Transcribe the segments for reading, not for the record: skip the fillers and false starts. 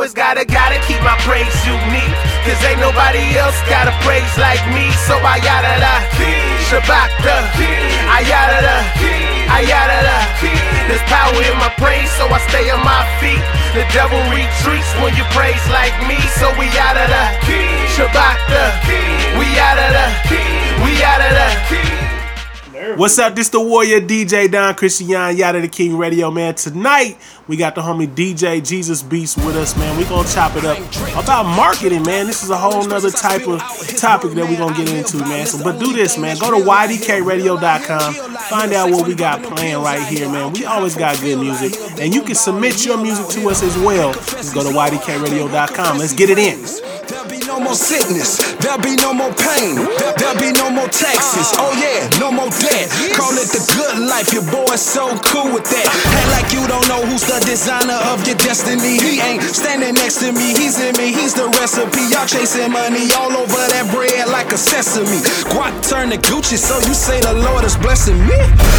always gotta keep my praise unique. Cause ain't nobody else got a praise like me. So I yada da, Shabbat da, I yada da, I yada da. There's power in my praise, so I stay on my feet. The devil retreats when you praise like me. So we yada da, Shabbat da, we yada da, we yada da. What's up? This the Warrior DJ Don Christian Yada the King Radio, man. Tonight we got the homie DJ Jesus Beast with us, man. We gonna chop it up about marketing, man. This is a whole nother type of topic that we gonna get into, man. So, but do this, man. Go to ydkradio.com. Find out what we got playing right here, man. We always got good music, and you can submit your music to us as well. Just go to ydkradio.com. Let's get it in. There'll be no more sickness, there'll be no more pain, there'll be no more taxes, oh yeah, no more debt. Call it the good life, your boy's so cool with that. Act like you don't know who's the designer of your destiny. He ain't standing next to me, he's in me, he's the recipe. Y'all chasing money all over that bread like a sesame. Guac turn to Gucci, so you say the Lord is blessing me?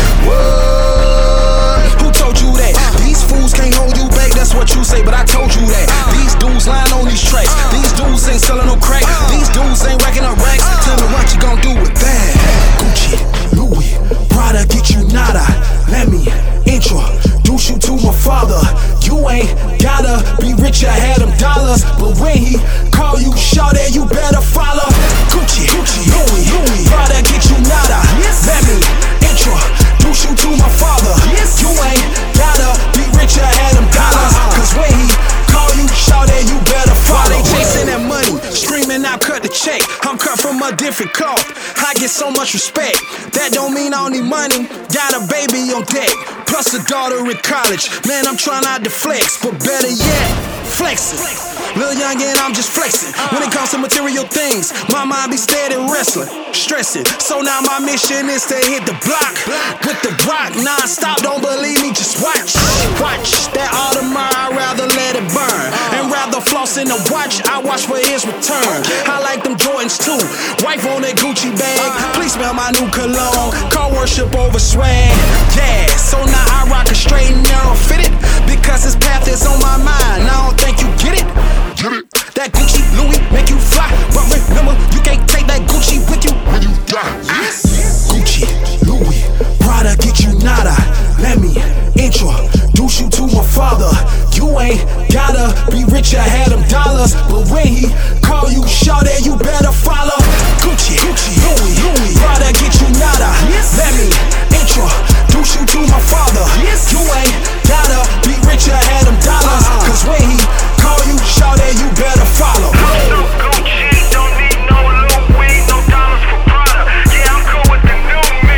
What? Who told you that? These fools can't hold you back, that's what you say, but I told you that. These dudes lying on these tracks, these dudes ain't selling no crack, these dudes ain't racking up racks. Tell me what you gon' do with that. Gucci, Louis, Prada, get you nada. Let me introduce you to my father. You ain't gotta be rich or have them dollars, but when he call you shawty, you better follow. Gucci, Louis, Prada, get you nada. Let me introduce you to my father. You ain't gotta be rich or have them dollars, cause when he call you shawty, you better follow. They chasing that money, screaming out cut the check. I'm cut from a different cloth, I get so much respect. That don't mean I don't need money, got a baby on deck, plus a daughter in college. Man, I'm trying not to flex, but better yet, flexing. Lil' young and I'm just flexing. When it comes to material things, my mind be steady wrestling, stressing. So now my mission is to hit the block with the rock non-stop. Don't believe me, just watch. Watch that Audemars, I'd rather let it burn. And rather floss in the watch, I watch for his return. I like them Jordans too, wife on that Gucci bag. Please smell my new cologne, car worship over swag. Yeah, so now I rock a straight and narrow fitted, because his path is on my mind. I don't think you get it. That Gucci Louis make you fly, but remember you can't take that Gucci with you when you die. Gucci Louis Prada, get you nada. Let me introduce you to my father. You ain't gotta be rich or have them dollars, but when he call you shawty, you better follow. Gucci Louis Prada, get you nada. Let me introduce you to my father. You ain't gotta be rich or have them dollars, cause when he call you shawty, you better follow. I'm so Gucci, don't need no Louis, no dollars for Prada. Yeah, I'm cool with the new me.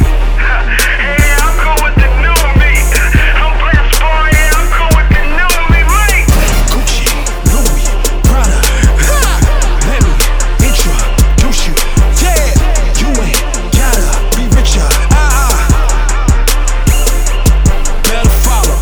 Yeah, I'm cool with the new me. I'm playing sport, yeah, I'm cool with the new me. Gucci, Louis, Prada. Let me introduce you. Yeah, you ain't gotta be richer. Better follow.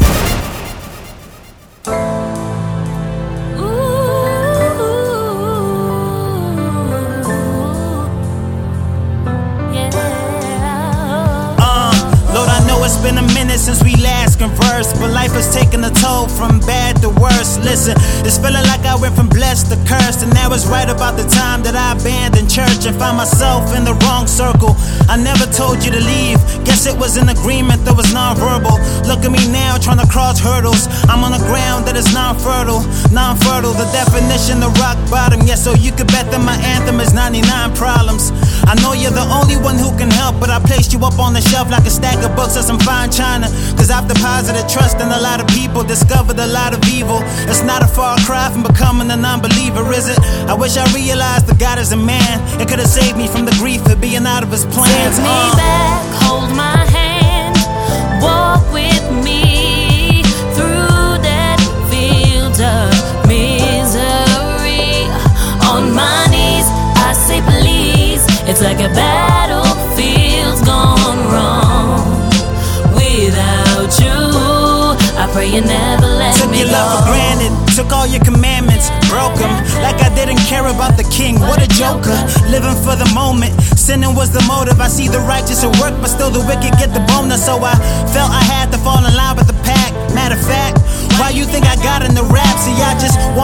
It's been a minute since we last conversed, but life has taken a toll from bad to worse. Listen, it's feeling like I went from blessed to cursed, and that was right about the time that I abandoned church and found myself in the wrong circle. I never told you to leave, guess it was an agreement that was non-verbal. Look at me now trying to cross hurdles, I'm on a ground that is non-fertile, the definition of rock bottom. Yeah, so you could bet that my anthem is 99 problems. I know you're the only one who can help, but I placed you up on the shelf like a stack of books or some fine china, cause I've deposited trust in a lot of people, discovered a lot of evil. It's not a far cry from becoming a non-believer, is it? I wish I realized that God is a man. It could have saved me from the grief of being out of his plans. Take me back, hold my hand, walk with me through that field of misery. On my knees, I say please. It's like a battlefield's gone wrong. Without you, I pray you never let Took me your go. love for granted, took all your commandments, broke them, like I didn't care about the king. What a joker, living for the moment, sinning was the motive. I see the righteous at work, but still the wicked get the bonus. So I felt I had to fall in line with the pack. Matter of fact, why you think I got into rap? See, I just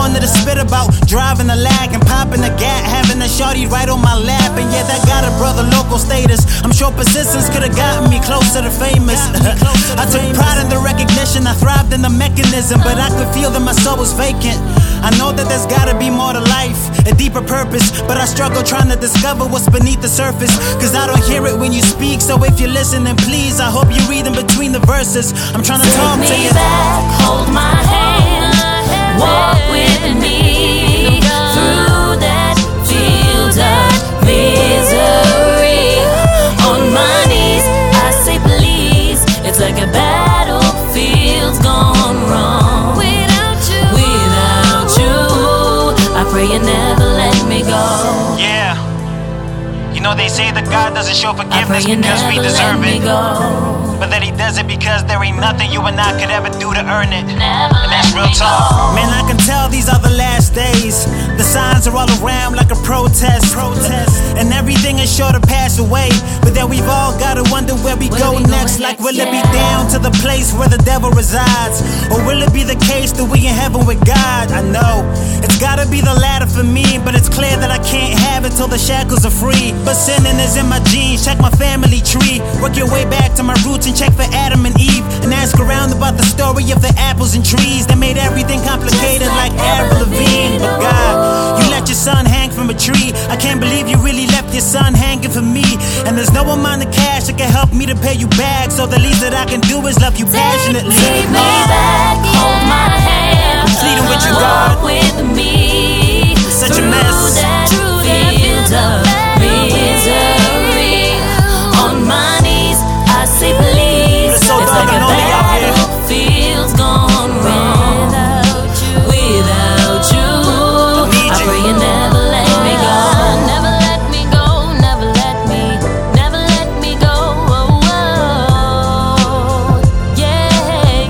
wanted to spit about driving a lag and popping a gat, having a shorty right on my lap. And yeah, that got a brother local status. I'm sure persistence could've gotten me closer to famous. I took pride in the recognition, I thrived in the mechanism, but I could feel that my soul was vacant. I know that there's gotta be more to life, a deeper purpose, but I struggle trying to discover what's beneath the surface. Cause I don't hear it when you speak, so if you're listening, please, I hope you read in between the verses. I'm trying to talk to you. Take me back, hold my hand, walk with me through that field of misery. On my knees, I say please. It's like a battlefield's gone wrong. Without you, I pray you never let me go. Yeah. You know they say that God doesn't show forgiveness because we deserve it, but that he does it because there ain't nothing you and I could ever do to earn it. And that's real talk. Man, I can tell these are the last days. The signs are all around like a protest. And everything is sure to pass away, but then we've all gotta wonder where we go next. Like, will it be down to the place where the devil resides, or will it be the case that we in heaven with God? I know it's gotta be the latter for me, but it's clear that I can't have it till the shackles are free. But sinning is in my genes, check my family tree. Work your way back to my roots and check for Adam and Eve, and ask around about the story of the apples and trees that made everything complicated like Avril Lavigne. But God, you let your son hang from a tree. I can't believe you really left your son hanging for me. And there's no amount of cash that can help me to pay you back, so the least that I can do is love you passionately. Take me back, hold my hand, Pleading with you, God. walk with me Such a through mess. that field of misery. On my knees, I say please. It's so dark and lonely out here. Battlefield's gone wrong. Without you, need I you. pray you never let me go. Never let me go. Never let me go. Oh, oh. Yeah,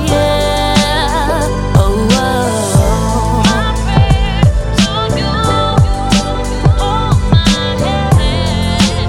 yeah. Oh, oh. My prayers to you, hold my hand.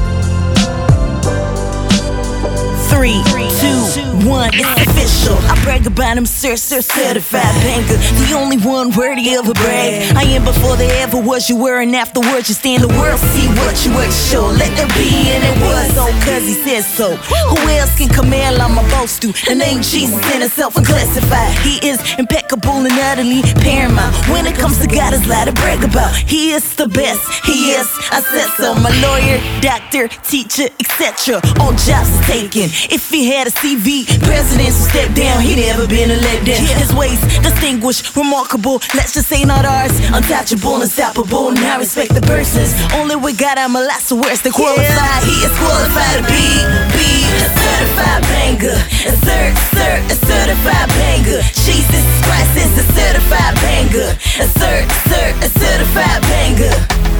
3, 2, 1, it's official. I brag about him, sir, certified banger. The only one worthy of a brag. I am before there ever was, you were, and afterwards you stand the world, see what you were. Sure, let there be, and it was so, cause he said so. Who else can command like my boast to? The name Jesus in itself unclassified. He is impeccable and utterly paramount. When it comes to God, it's lot to brag about. He is the best, he is, I said so. My lawyer, doctor, teacher, etc. All jobs is taken. If he had a CV, presidents would step down. He never been a letdown. His ways distinguished, remarkable. Let's just say not ours. Untouchable, unstoppable, and I respect the persons. Only with God I'm a lot so worse than qualified. He is qualified to be a certified banger. A certified banger. Jesus Christ is a certified banger. A certified banger.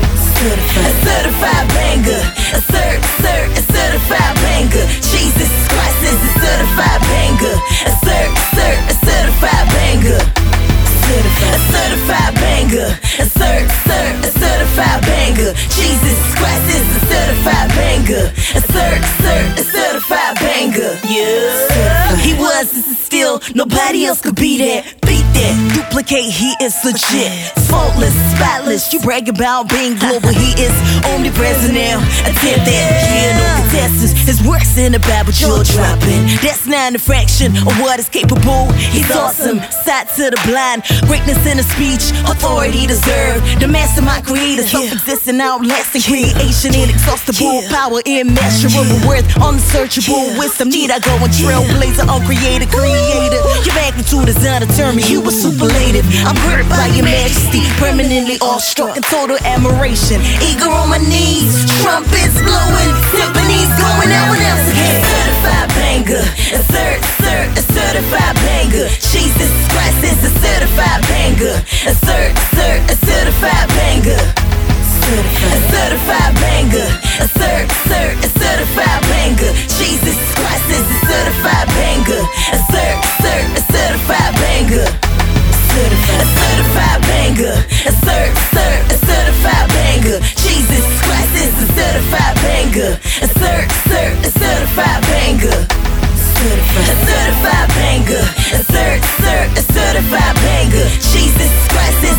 A certified banger. A certified banger. Jesus Christ is a certified banger. A certified banger. A certified banger. A certified banger. Jesus Christ is a certified banger. A certified banger. Yeah. He was, this is still, nobody else could be that. Beat that, duplicate, he is legit. Faultless, spotless, you brag about being global. He is omnipresent now, attempt that. Yeah, no contestants, his works in the Bible, you're dropping. That's not a fraction of what is capable. He's awesome, sight to the blind. Greatness in his speech, authority deserved. The master, my creator, self-existent, outlasting creation, inexhaustible, power immeasurable, worth unsearchable, wisdom need I go and trailblazer, uncreated creator. Your magnitude is undetermined, you were superlative. I'm hurt by your majesty, permanently awestruck in total admiration. Eager on my knees, trumpets blowing, symphonies going out when else again. Certified banger, a certified banger. Jesus Christ is a certified banger. A certified banger. A certified banger. A certified banger. Jesus Christ is a certified banger. A certified banger. A certified banger. A certified banger. Jesus Christ is a certified banger. A certified banger. A certified banger. A certified banger. Jesus Christ is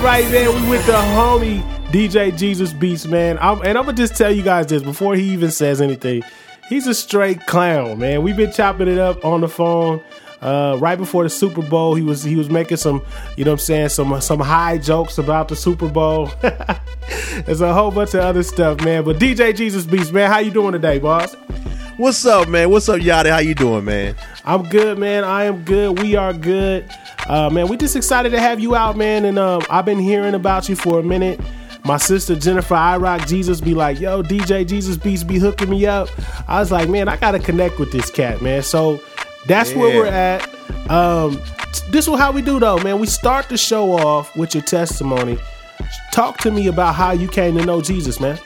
right, man. We with the homie DJ Jesus Beats, man. I'm gonna just tell you guys this before he even says anything. He's a straight clown, man. We've been chopping it up on the phone. Right before the Super Bowl, he was making some, you know what I'm saying, some high jokes about the Super Bowl. There's a whole bunch of other stuff, man. But DJ Jesus Beats, man, how you doing today, boss? What's up, man? What's up, Yachty? How you doing, man? I'm good, man. I am good. We are good. Man, we just excited to have you out, man. And I've been hearing about you for a minute. My sister Jennifer I Rock Jesus be like, yo, DJ Jesus Beats be hooking me up. I was like, man, I gotta connect with this cat, man. So that's where we're at. This is how we do though, man. We start the show off with your testimony. Talk to me about how you came to know Jesus, man.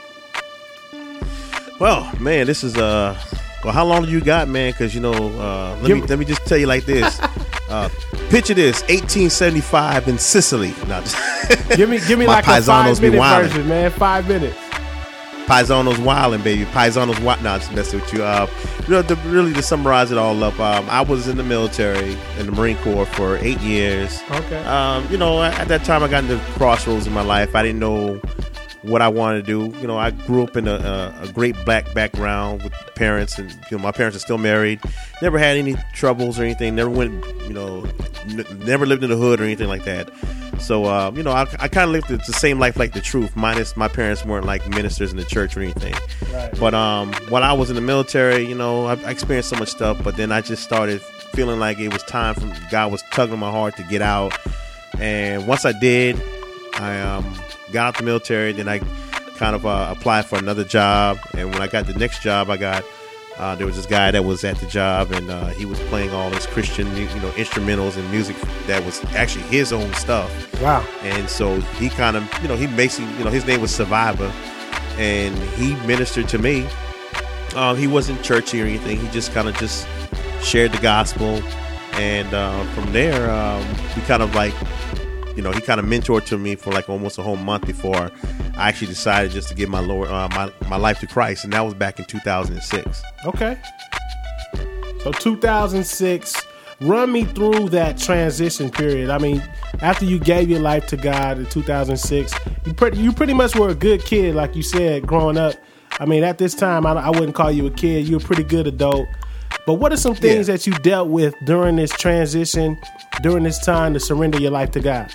Well, man, this is well, how long do you got, man? Because let me just tell you like this. Picture this: 1875 in Sicily. No, give me like a 5-minute version, man. 5 minutes. Paisanos wildin', baby. Paisanos wild. No, just messing with you. Really to summarize it all up, I was in the military, in the Marine Corps for 8 years. Okay. At that time, I got into crossroads in my life. I didn't know what I wanted to do. I grew up in a great black background with parents, and my parents are still married. Never had any troubles or anything. Never went, never lived in the hood or anything like that. So, I kind of lived the same life like the truth, minus my parents weren't like ministers in the church or anything. Right. But when I was in the military, I experienced so much stuff, but then I just started feeling like it was time for God was tugging on my heart to get out. And once I did, I got out the military. Then I kind of applied for another job. And when I got the next job, I got there was this guy that was at the job, and he was playing all this Christian, instrumentals and music that was actually his own stuff. Wow. And so he kind of, he basically, his name was Survivor, and he ministered to me. He wasn't churchy or anything. He just kind of just shared the gospel. And from there, we kind of like, he kind of mentored to me for like almost a whole month before I actually decided just to give my Lord, my life to Christ. And that was back in 2006. Okay. So 2006, run me through that transition period. I mean, after you gave your life to God in 2006, you pretty much were a good kid, like you said, growing up. I mean, at this time, I wouldn't call you a kid. You're a pretty good adult. But what are some things that you dealt with during this transition, during this time to surrender your life to God?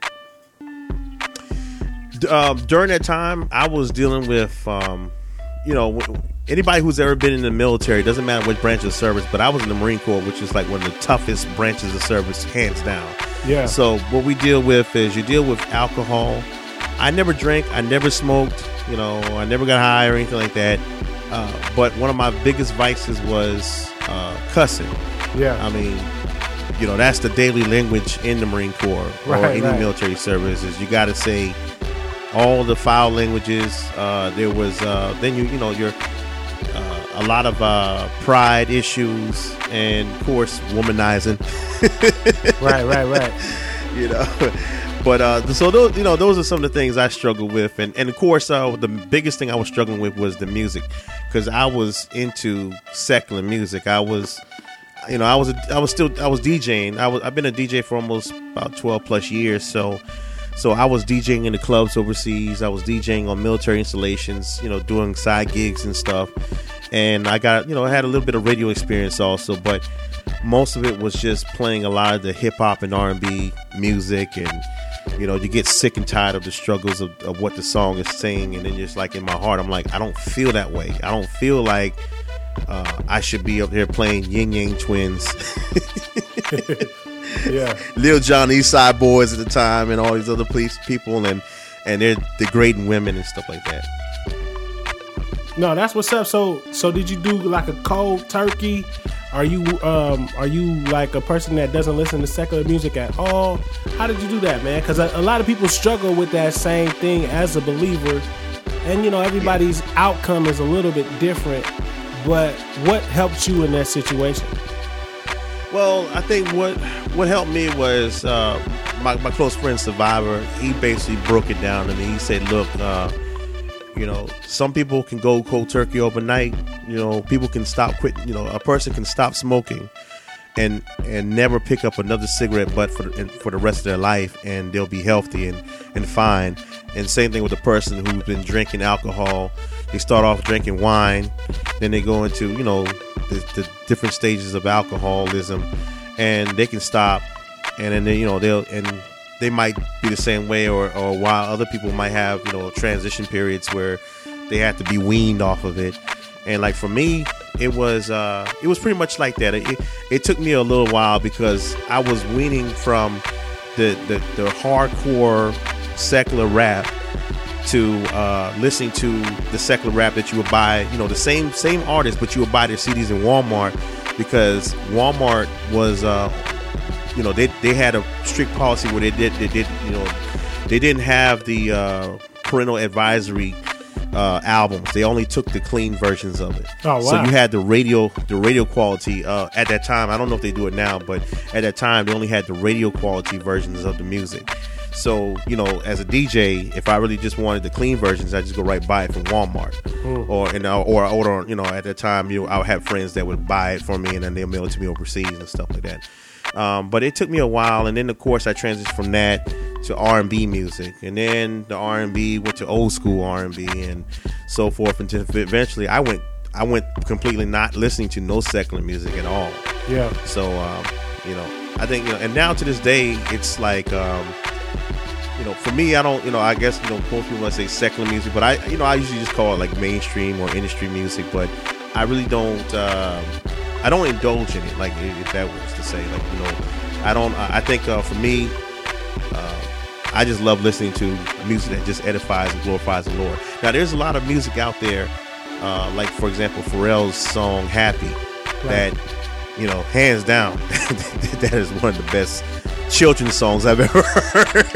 During that time, I was dealing with, anybody who's ever been in the military, doesn't matter which branch of service, but I was in the Marine Corps, which is like one of the toughest branches of service, hands down. Yeah. So what we deal with is you deal with alcohol. I never drank. I never smoked. I never got high or anything like that. But one of my biggest vices was cussing. Yeah. I mean, that's the daily language in the Marine Corps or any military service is you got to say all the foul languages. There was then you're a lot of pride issues and of course womanizing. right. But so those are some of the things I struggled with, and of course the biggest thing I was struggling with was the music, because I was into secular music. I was DJing. I've been a DJ for almost about 12 plus years. So I was DJing in the clubs overseas. I was DJing on military installations, doing side gigs and stuff. And I got, I had a little bit of radio experience also, but most of it was just playing a lot of the hip hop and R&B music. And, you get sick and tired of the struggles of what the song is saying. And then just like in my heart, I'm like, I don't feel that way. I don't feel like I should be up there playing Yin Yang Twins. Yeah, Lil Jon, East Side Boys at the time, and all these other people, and they're degrading women and stuff like that. No, that's what's up. So did you do like a cold turkey? Are you like a person that doesn't listen to secular music at all? How did you do that, man? Because a lot of people struggle with that same thing as a believer, and everybody's outcome is a little bit different. But what helped you in that situation? Well, I think what helped me was my close friend Survivor. He basically broke it down to me. He said, look, some people can go cold turkey overnight. People can stop quitting. A person can stop smoking and never pick up another cigarette butt for the rest of their life, and they'll be healthy and fine. And same thing with the person who's been drinking alcohol. They start off drinking wine, then they go into, you know, the different stages of alcoholism, and they can stop, and then they, you know, they might be the same way, or while other people might have, you know, transition periods where they have to be weaned off of it. And like for me, it was pretty much like that. It took me a little while because I was weaning from the hardcore secular rap to listening to the secular rap that you would buy, you know, the same artists, but you would buy their CDs in Walmart, because Walmart was, you know, they had a strict policy where they did, you know, they didn't have the parental advisory albums. They only took the clean versions of it. Oh, wow. So you had the radio quality at that time. I don't know if they do it now, but at that time they only had the radio quality versions of the music. So, you know, as a DJ, if I really just wanted the clean versions, I just go right buy it from Walmart, or you know, at that time, you know, I would have friends that would buy it for me, and then they'll mail it to me overseas and stuff like that. But it took me a while, and then of course I transitioned from that to R&B music, and then the R&B went to old school R&B and so forth, until eventually I went completely not listening to no secular music at all. Yeah. So you know, I think, you know, and now to this day, it's like, you know, for me, I don't, you know, I guess, you know, most people might say secular music, but I usually just call it like mainstream or industry music, but I really don't, I don't indulge in it, like, if that was to say, like, you know, I think for me, I just love listening to music that just edifies and glorifies the Lord. Now, there's a lot of music out there, like, for example, Pharrell's song Happy, that, you know, hands down, that is one of the best children's songs I've ever heard.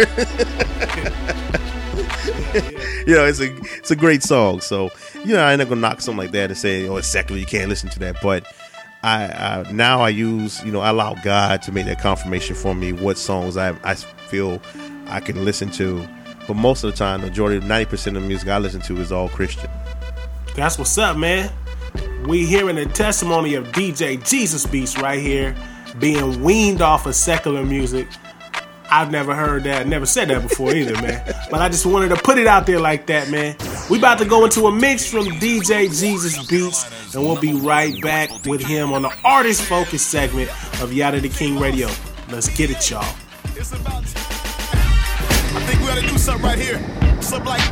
You know, it's a great song. So, you know, I'm not gonna knock something like that and say, oh, it's secular, you can't listen to that. But I now I use, you know, I allow God to make that confirmation for me what songs I feel I can listen to. But most of the time, the majority, 90% of the music I listen to is all Christian. That's what's up, man. We hearing the testimony of DJ Jesus Beats right here, being weaned off of secular music. I've never heard that, never said that before either, man. But I just wanted to put it out there like that, man. We about to go into a mix from DJ Jesus Beats, and we'll be right back with him on the Artist Focus segment of Yada the King Radio. Let's get it, y'all. It's about time. I think we ought to do something right here. Something like,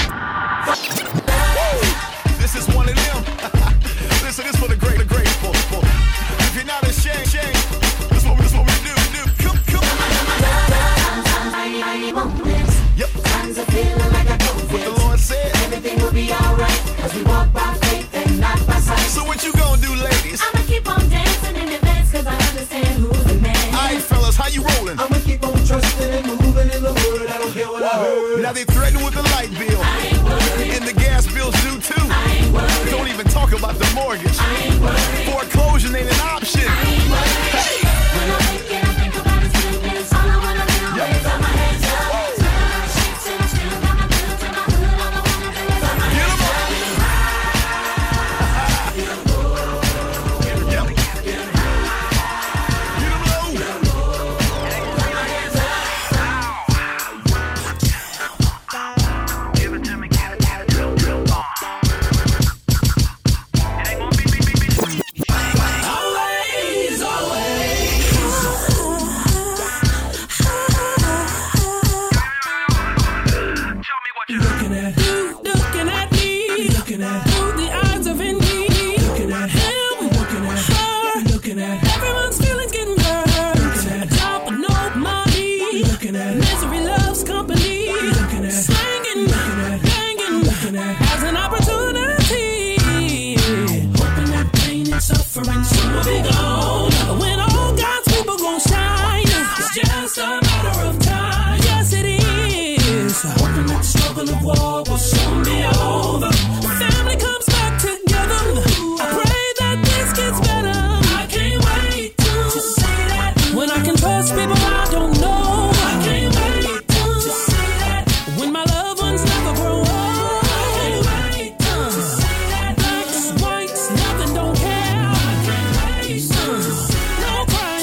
this is one of them. Listen, this for the great, the grateful. If you're not ashamed, this what we do. Come. Yep. Times are feeling like I don't what the Lord said. Everything will be alright, as we walk by faith and not by sight. So what you gonna do, ladies? I'ma keep on dancing in the dance, cause I understand who's the man. Alright, fellas, how you rolling? I'ma keep on trusting and moving in the word. I don't care what I heard. Now they threaten with the light bill. I ain't worried. And the gas bills due too. I ain't worried. Don't even talk about the mortgage. I ain't worried. Foreclosure ain't an option. I ain't worried. Hey. When I think and I think about his goodness, all I wanna do is put my hands up. No cry.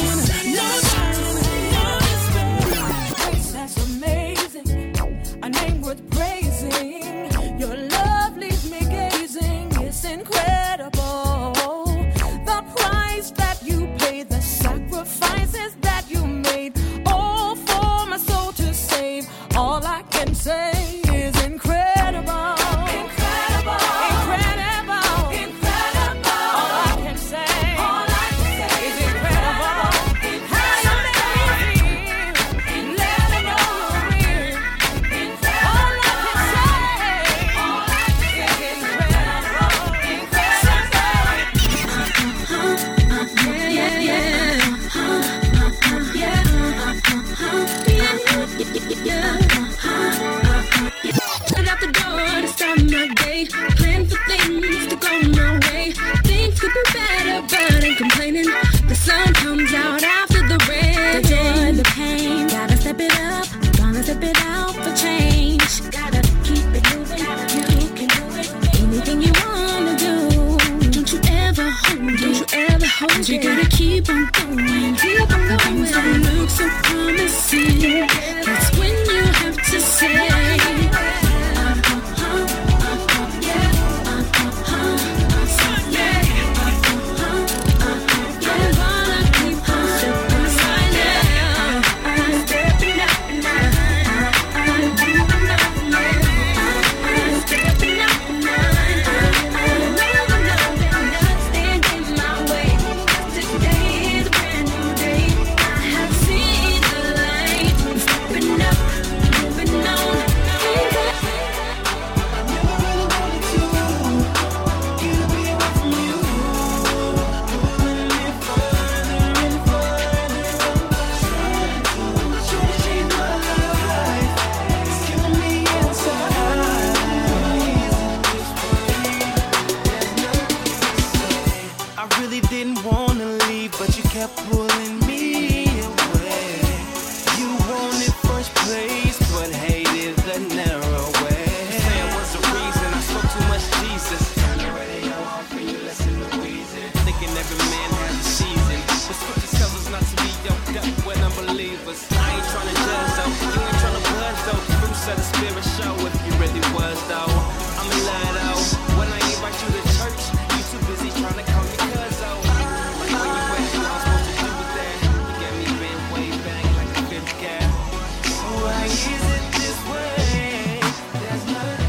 pulling me away. You wanted first place, but hated the narrow way. Saying was the reason I spoke too much Jesus. Turn the radio off and you listen to Weezy. Thinking every man has a season. The scripture tells us not to be yoked up with unbelievers. I ain't trying to judge though, you ain't trying to buzz though. The fruits of the spirit show if you really was though. I'm a lie though. When I invite you to church, you too busy trying to call me cuzzo. Like where you at, what I'm supposed to do with that? You got me bent way back like a fifth cat. Why is it this way? There's nothing.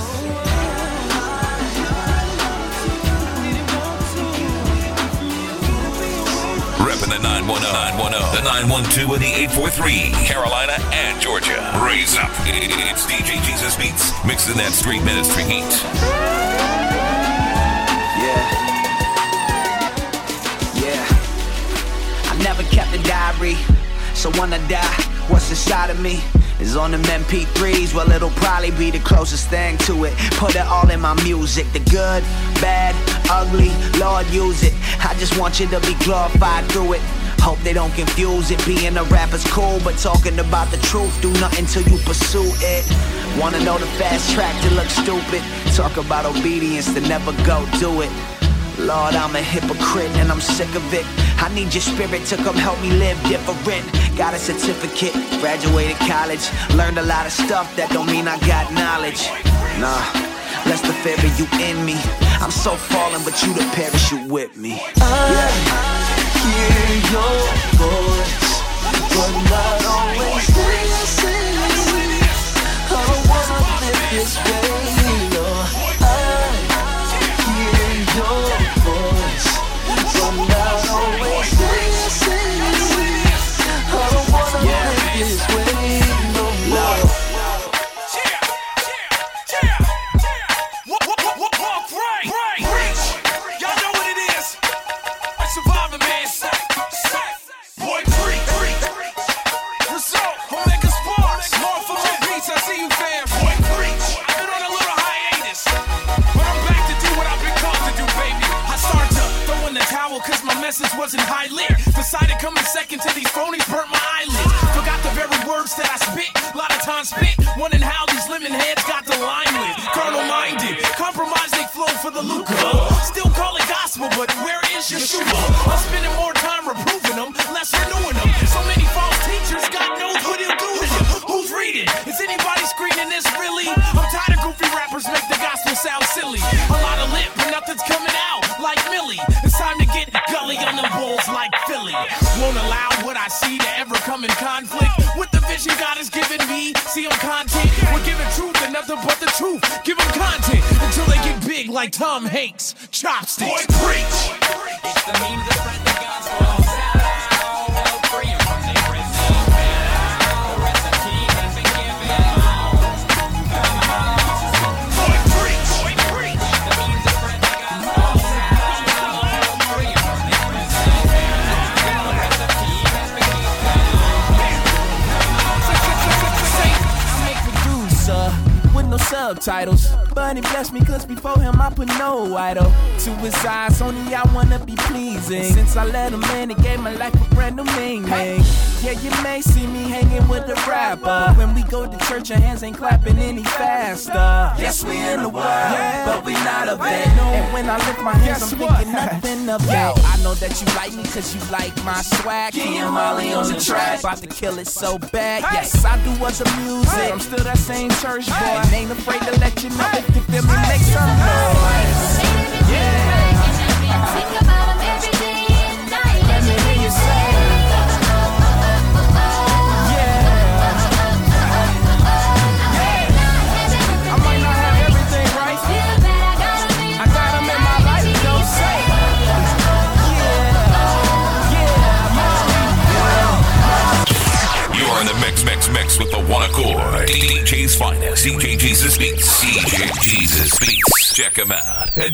Reppin' the 910, the 912, and the 843, Carolina and Georgia. Raise up. It's DJ Jesus Beats, mixing that street ministry heat. Yeah. I never kept a diary, so when I die, what's inside of me is on them MP3s. Well, it'll probably be the closest thing to it. Put it all in my music, the good, bad, ugly, Lord use it. I just want you to be glorified through it. Hope they don't confuse it. Being a rapper's cool, but talking about the truth, do nothing till you pursue it. Wanna know the fast track to look stupid? Talk about obedience to never go do it. Lord, I'm a hypocrite and I'm sick of it. I need your spirit to come help me live different. Got a certificate, graduated college, learned a lot of stuff, that don't mean I got knowledge. Nah, less the fear of you in me. I'm so fallen, but you the parachute with me. Hear your voice, but not always listen. I don't wanna live this way, no. I hear your voice, but not always listen. I don't wanna live this way, no more. Y'all know what it is. I survived, man. Boy, result, Omega Sports, more for more beats, I see you fam. Boy, I've been on a little hiatus, but I'm back to do what I've been called to do, baby. I started to throw in the towel cause my message wasn't high lit. Decided coming second to these phonies, burnt my eyelids. Forgot the very words that I spit, a lot of times spit. Wondering how these lemon heads got the limelight. Carnal minded, compromise they flow for the lucre. Still call it gospel, but where is Yeshua? I'm spending more time reproving them, less renewing them. So many false teachers, God knows what he'll do to them. Who's reading? Is anybody screening this really? I'm tired of goofy rappers make the gospel sound silly. A lot of lip, but nothing's coming out like Millie. It's time to get gully on them bulls like Philly. Won't allow what I see to ever come in conflict with the vision God has given me. See them content, we're giving truth and nothing but the truth. Give them content until they get big like Tom Hanks. Chopsticks. Boy, preach. It's the means of spread the gospel. Free from the prison. Recipe has been given. Boy, preach. It's the means of spread the gospel. Free from the prison. Recipe has been given. I'm a producer with no subtitles, but he blessed me cause before him I put no idol. To his eyes only I wanna be pleasing. Since I let him in, it gave my life a brand new meaning. Yeah, you may see me hanging with a rapper. When we go to church, our hands ain't clapping any faster. Yes, we in the world, but we not of it. And when I lift my hands, I'm thinking nothing of it. I know that you like me cause you like my swag. Key and Molly on the track, about to kill it so bad. Yes, I do other music, I'm still that same church boy. Ain't afraid to let you know if you feel me, make some noise. Think about them every day and night. Let me hear you say. I might not have everything right. I got them in my life, don't say. You're in the mix with the one accord. DJ's finest. DJ Jesus Beats. DJ Jesus Beats. Check him out at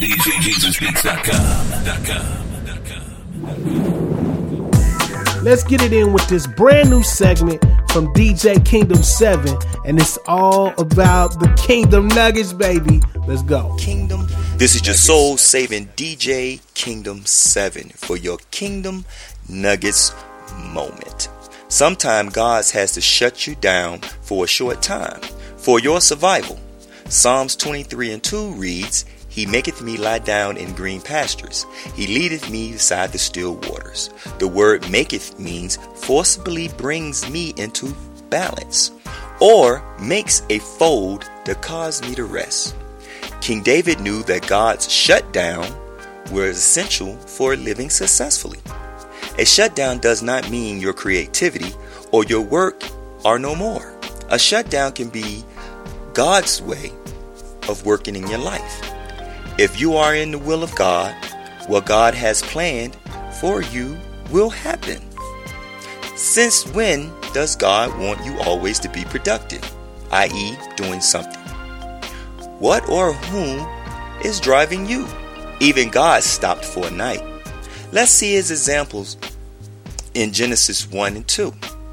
DJJesusBeats.com. Let's get it in with this brand new segment from DJ Kingdom 7, and it's all about the Kingdom Nuggets, baby. Let's go. Kingdom. This is your soul saving DJ Kingdom 7 for your Kingdom Nuggets moment. Sometimes God has to shut you down for a short time for your survival. Psalms 23:2 reads, He maketh me lie down in green pastures. He leadeth me beside the still waters. The word maketh means forcibly brings me into balance, or makes a fold to cause me to rest. King David knew that God's shutdown was essential for living successfully. A shutdown does not mean your creativity or your work are no more. A shutdown can be God's way of working in your life. If you are in the will of God, what God has planned for you will happen. Since when does God want you always to be productive, i.e. doing something? What or whom is driving you? Even God stopped for a night. Let's see his examples in Genesis 1 and 2.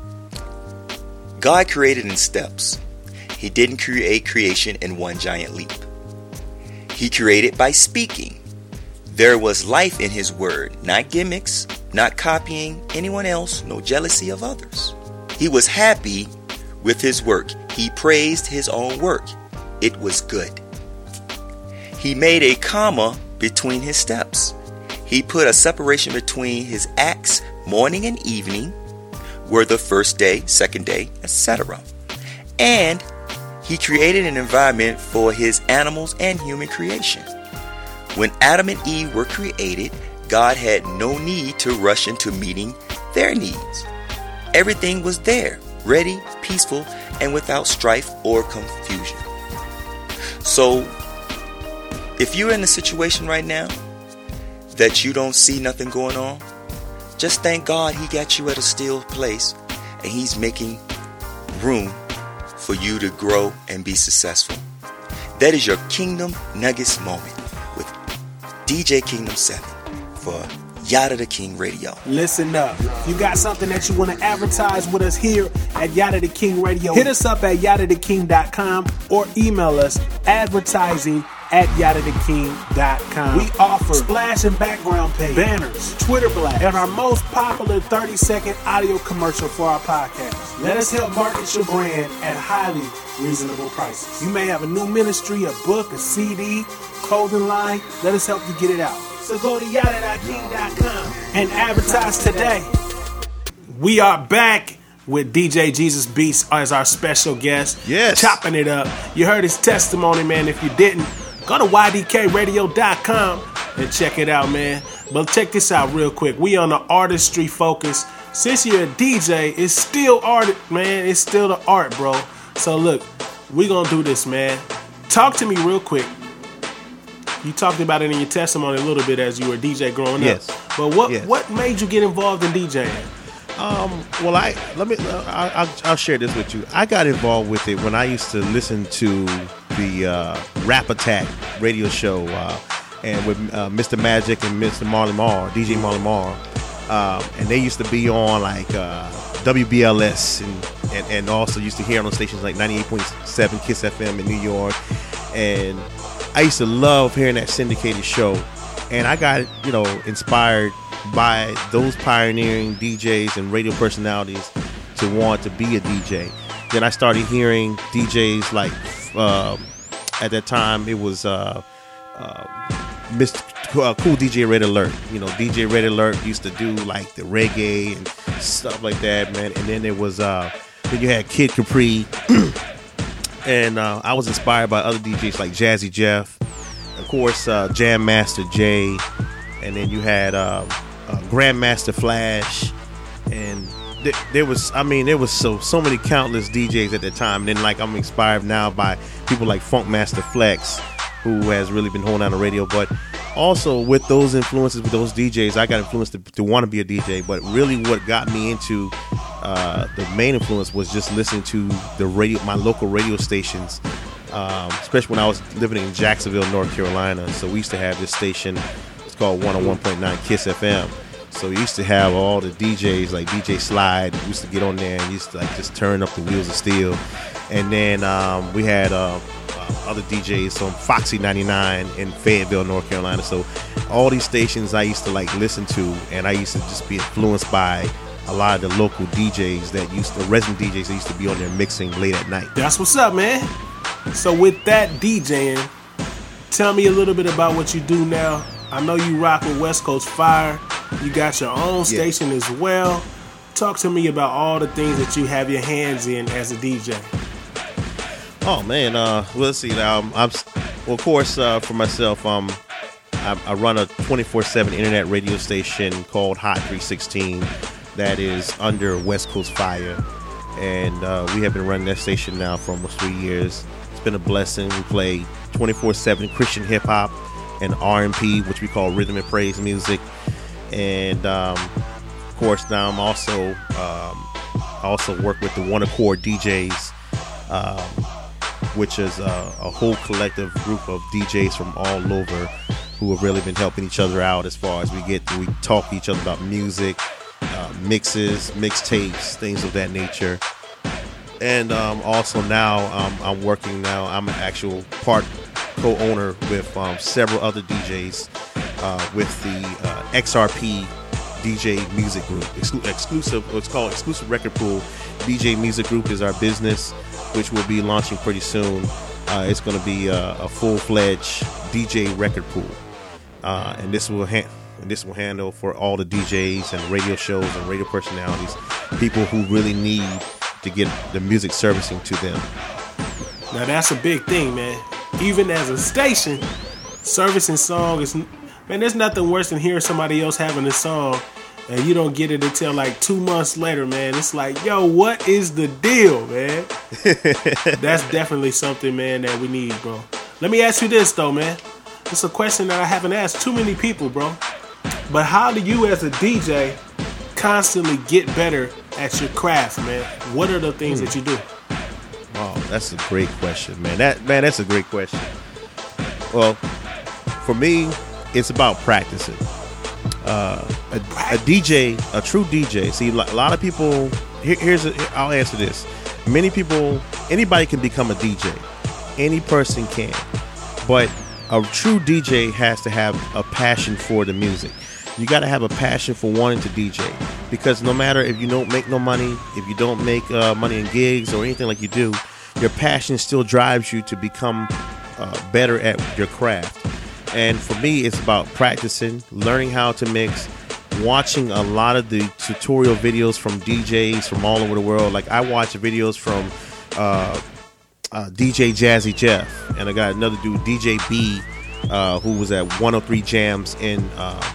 God created in steps. He didn't create creation in one giant leap. He created by speaking. There was life in his word, not gimmicks, not copying anyone else, no jealousy of others. He was happy with his work. He praised his own work. It was good. He made a comma between his steps. He put a separation between his acts, morning and evening, were the first day, second day, etc. And he created an environment for his animals and human creation. When Adam and Eve were created, God had no need to rush into meeting their needs. Everything was there, ready, peaceful, and without strife or confusion. So, if you're in a situation right now that you don't see nothing going on, just thank God he got you at a still place and he's making room for you to grow and be successful. That is your Kingdom Nuggets moment with DJ Kingdom 7 for Yada the King Radio. Listen up. If you got something that you want to advertise with us here at Yada the King Radio, hit us up at yadatheking.com or email us advertising@yadatheking.com. We offer splash and background page, banners, Twitter blast, and our most popular 30-second audio commercial for our podcast. Let us help market your brand at highly reasonable prices. You may have a new ministry, a book, a CD, clothing line. Let us help you get it out. So go to yadatheking.com and advertise today. We are back with DJ Jesus Beats as our special guest. Yes. Chopping it up. You heard his testimony, man. If you didn't, go to ydkradio.com and check it out, man. But check this out real quick. We on the artistry focus. Since you're a DJ, it's still art, man. It's still the art, bro. So look, we gonna do this, man. Talk to me real quick. You talked about it in your testimony a little bit as you were a DJ growing up. But what made you get involved in DJing? Well, I'll share this with you. I got involved with it when I used to listen to the Rap Attack radio show, and with Mr. Magic and Mr. Marley Marr, DJ Marley Marr, and they used to be on like WBLS and also used to hear on stations like 98.7 Kiss FM in New York, and I used to love hearing that syndicated show, and I got inspired by those pioneering DJs and radio personalities to want to be a DJ. Then I started hearing DJs like at that time it was Mr. Cool DJ Red Alert. DJ Red Alert used to do like the reggae and stuff like that, man. And then there was then you had Kid Capri. And I was inspired by other DJs like Jazzy Jeff, of course, Jam Master Jay, and then you had Grandmaster Flash, and there was so many countless DJs at that time. And then like I'm inspired now by people like Funk Master Flex, who has really been holding down the radio. But also with those influences, with those DJs, I got influenced to want to be a DJ. But really what got me into the main influence was just listening to the radio, my local radio stations, especially when I was living in Jacksonville, North Carolina. So we used to have this station, it's called 101.9 Kiss FM. So we used to have all the DJs like DJ Slide used to get on there and used to like just turn up the wheels of steel. And then we had other DJs from Foxy 99 in Fayetteville, North Carolina. So all these stations I used to like listen to, and I used to just be influenced by a lot of the local DJs resident DJs that used to be on there mixing late at night. That's what's up, man. So with that DJing, tell me a little bit about what you do now. I know you rock with West Coast Fire. You got your own station as well. Talk to me about all the things that you have your hands in as a DJ. Oh man, let's see. Of course, for myself, I run a 24/7 internet radio station called Hot 316 that is under West Coast Fire, and we have been running that station now for almost 3 years. It's been a blessing. We play 24/7 Christian hip hop and R&B, which we call rhythm and praise music, and of course now I'm also I also work with the One Accord DJs. Which is a whole collective group of DJs from all over who have really been helping each other out as far as we talk to each other about music, mixes, mixtapes, things of that nature. And also now I'm working now. I'm an actual part co-owner with several other DJs with the XRP DJ Music Group. Exclusive, it's called Exclusive Record Pool. DJ Music Group is our business, which will be launching pretty soon. It's going to be a full-fledged DJ record pool, and this will handle for all the DJs and radio shows and radio personalities, people who really need to get the music servicing to them. Now that's a big thing, man. Even as a station, servicing song is, man, there's nothing worse than hearing somebody else having a song and you don't get it until like 2 months later, man. It's like, yo, what is the deal, man? That's definitely something, man, that we need, bro. Let me ask you this, though, man. It's a question that I haven't asked too many people, bro. But how do you, as a DJ, constantly get better at your craft, man? What are the things that you do? Oh, that's a great question, man. That's a great question. Well, for me, it's about practicing. A DJ, a true DJ. See, a lot of people. I'll answer this. Many people, anybody can become a DJ. Any person can, but a true DJ has to have a passion for the music. You got to have a passion for wanting to DJ, because no matter if you don't make no money, if you don't make money in gigs or anything like you do, your passion still drives you to become better at your craft. And for me, it's about practicing, learning how to mix, watching a lot of the tutorial videos from DJs from all over the world. Like I watch videos from DJ Jazzy Jeff, and I got another dude, DJ B, who was at 103 Jams in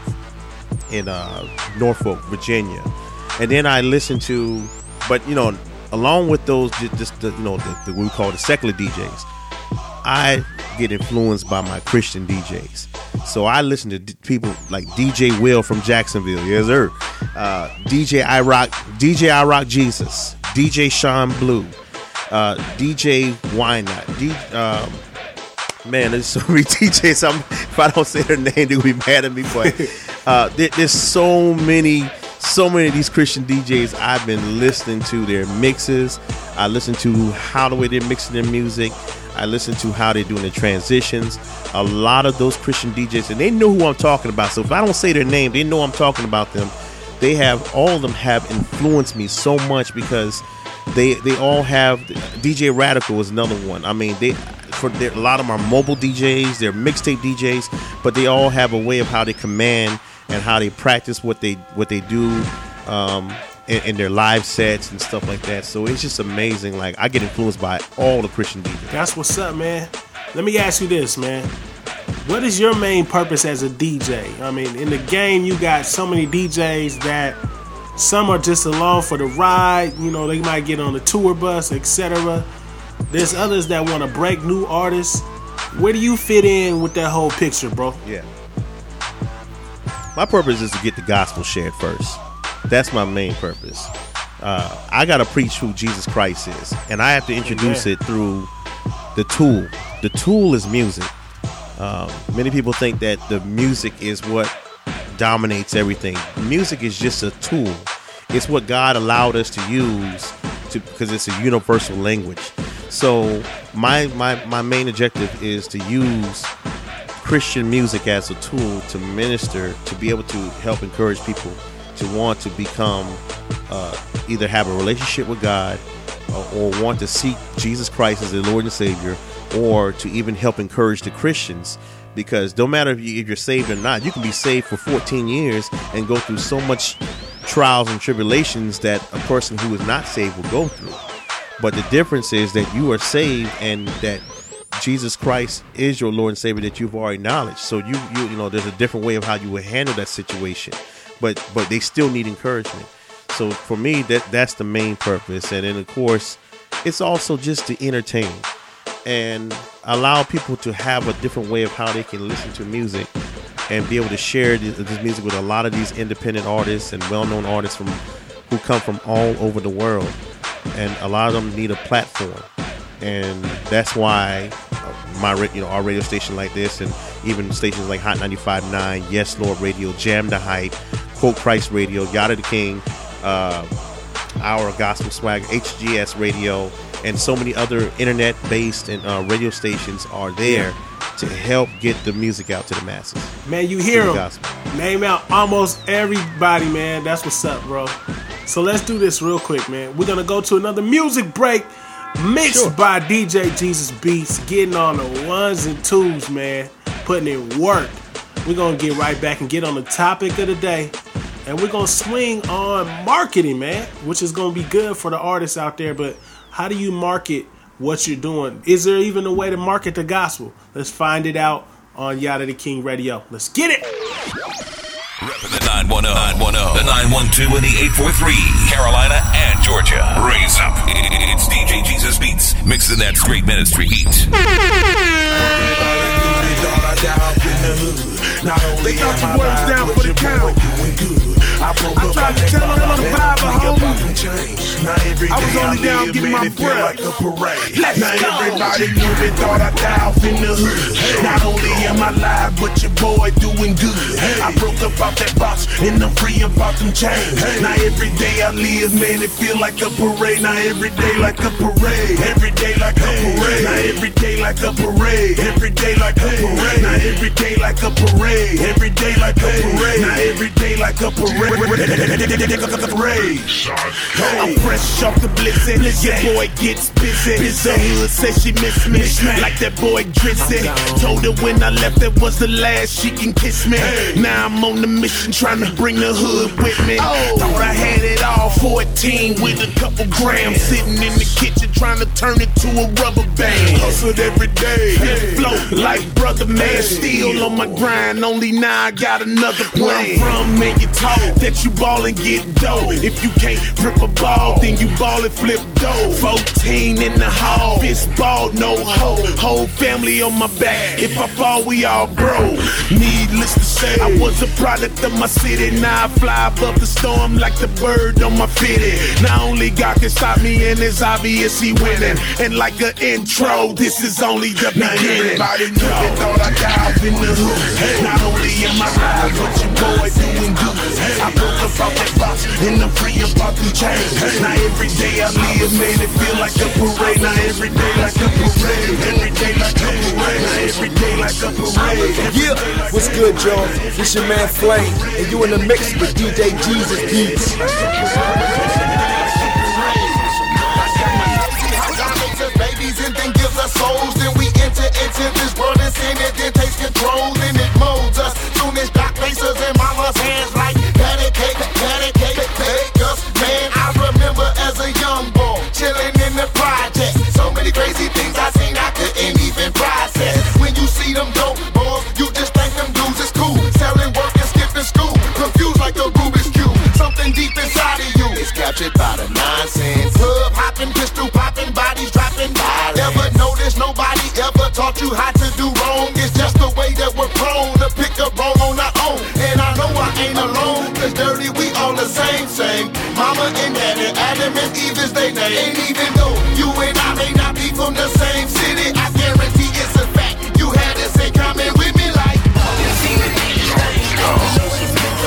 Norfolk, Virginia. And then I listen to, but you know, along with those, what we call the secular DJs, I get influenced by my Christian DJs. So I listen to people like DJ Will from Jacksonville, yes sir. DJ I Rock Jesus, DJ Sean Blue, DJ Wynot. Man, there's so many DJs. If I don't say their name, they'll be mad at me. But there's so many of these Christian DJs. I've been listening to their mixes. I listen to how the way they're mixing their music. I listen to how they're doing the transitions. A lot of those Christian DJs, and they know who I'm talking about. So if I don't say their name, they know I'm talking about them. All of them have influenced me so much, because they all have. DJ Radical is another one. I mean, a lot of them are mobile DJs, they're mixtape DJs, but they all have a way of how they command and how they practice what they do in their live sets and stuff like that. So it's just amazing. Like, I get influenced by all the Christian DJs. That's what's up, man. Let me ask you this, man. What is your main purpose as a DJ? I mean, in the game, you got so many DJs that some are just along for the ride. You know, they might get on the tour bus, etc. There's others that want to break new artists. Where do you fit in with that whole picture, bro? Yeah. My purpose is to get the gospel shared first. That's my main purpose. I got to preach who Jesus Christ is, and I have to introduce it through the tool. The tool is music. Many people think that the music is what dominates everything. Music is just a tool. It's what God allowed us to use because it's a universal language. So my main objective is to use Christian music as a tool to minister, to be able to help encourage people to want to become, either have a relationship with God or want to seek Jesus Christ as their Lord and Savior, or to even help encourage the Christians. Because no matter if you're saved or not, you can be saved for 14 years and go through so much trials and tribulations that a person who is not saved will go through. But the difference is that you are saved and that Jesus Christ is your Lord and Savior that you've already acknowledged. So you know, there's a different way of how you would handle that situation, but they still need encouragement. So for me, that's the main purpose. And then of course, it's also just to entertain and allow people to have a different way of how they can listen to music and be able to share this music with a lot of these independent artists and well-known artists who come from all over the world. And a lot of them need a platform. And that's why our radio station like this, and even stations like Hot 95.9, Yes Lord Radio, Jam the Hype, Quote Christ Radio, Yada the King, Our Gospel Swag, HGS Radio, and so many other internet-based and radio stations are there to help get the music out to the masses. Man, you hear them. Name out almost everybody, man. That's what's up, bro. So let's do this real quick, man. We're going to go to another music break. Mixed by DJ Jesus Beats, getting on the ones and twos, man, putting in work. We're going to get right back and get on the topic of the day. And we're going to swing on marketing, man, which is going to be good for the artists out there. But how do you market what you're doing? Is there even a way to market the gospel? Let's find it out on Yada the King Radio. Let's get it. Repping the 910, the 912, and the 843, Carolina and Georgia. Raise up. It's DJ Jesus Beats, mixing that straight ministry heat. They got your words down for the count. I tried to tell them on the Bible, homie. I was only down getting my breath. Now everybody knew they thought I died off in the hood. Not only am I live, but your boy doing good. I broke up out that box and I'm free about them chains. Now every day I live, man, it feel like a parade. Now every day like a parade. Every day like a parade. Now every day like a parade. Every day like a parade. Now every day like a parade. Every day like a parade. Now every day like a parade. I'm fresh off the blizzard. Your boy gets busy. The hood says she miss me like that boy Drizzy. Told her when I left that was the last she can kiss me. Now I'm on the mission trying to bring the hood with me. Thought I had it all, 14 with a couple grams. Sitting in the kitchen trying to turn it to a rubber band. Hustled every day, float like brother man. Still on my grind, only now I got another plan. Where I'm from, man, you talk that you ball and get dough. If you can't rip a ball, then you ball and flip dough. 14 in the hall, fist ball, no hoe. Whole family on my back. If I fall, we all bro. Needless to say, I was a product of my city. Now I fly above the storm like the bird on my fitted. Not only God can stop me, and it's obvious he winning. And like an intro, this is only the beginning. Everybody knew they thought I died in the hood. Not only am I live, but your boy doing good. I broke up out that box and I'm free about them chains. Now every day I live, man, it feel like a parade. Now every day like a parade. Every day like a parade. Now every day like a parade. Yeah, what's good, y'all? This your man Flame, and you in the mix with DJ Jesus Beats. Babies and then gives us souls. Then we enter into this world and sin it then takes control and it molds us. Soon as dark places in mama's hands like dedicate us. Man, I remember as a young boy chilling in the project. So many crazy things I seen I couldn't even process. When you see them dope boys, you just think them dudes is cool. Selling work and skipping school, confused like the Rubik's Cube. Something deep inside of you is captured by the nonsense. Club hopping, pistol popping, bodies dropping. Never noticed nobody ever taught you how to do wrong. It's just the way that we're prone to pick up wrong on our own. And I know I ain't alone, cause dirty we all the same. Mama and daddy, Adam and Eve is they name. And even though you and I may not be from the same city, I guarantee it's a fact. You had this in common with me like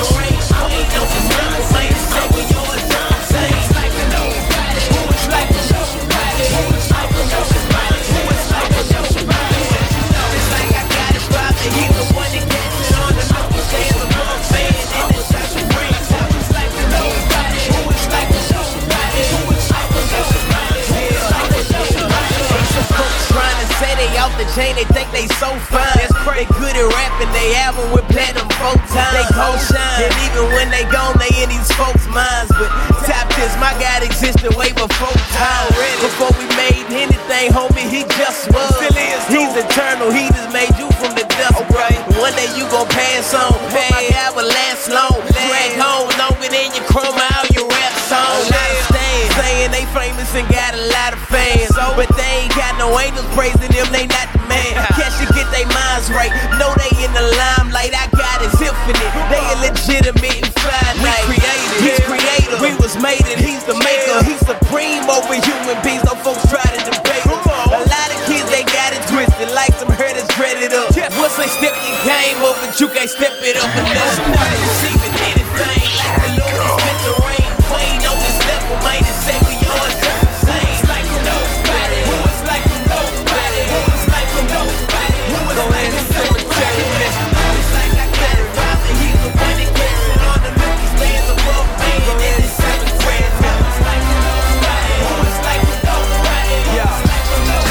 chain, they think they so fine. That's crazy. They good at rapping, they album with platinum 4 times. They gon' shine, and even when they gone, they in these folks' minds. But top this, my God existed way before time. Before we made anything, homie, he just was. He's eternal, he just made you from the dust, bro. One day you gon' pass on, but my God will last long. Drag home longer than you chrome out your rap songs. Understand, saying they famous and got a lot of fans, but they ain't got no angels praising them, they not the man. Catch to get their minds right, know they in the limelight. I got is infinite, they illegitimate and finite. He's creator, we was made it, he's the maker. He's supreme over human beings, no folks try to debate him. A lot of kids, they got it twisted, like some hurt is dreaded up. Once they step your game up, but you can't step it up enough. Somebody receiving anything, like the Lord spent the rain. Queen on this level, man, it's say we all just the same. It's like nobody, who is like nobody, who is like nobody, who is like the cemetery. It's like I got it right, and he's the one that gets it on the look. He stands above me, and in this cemetery. It's like nobody, who is like nobody, who is like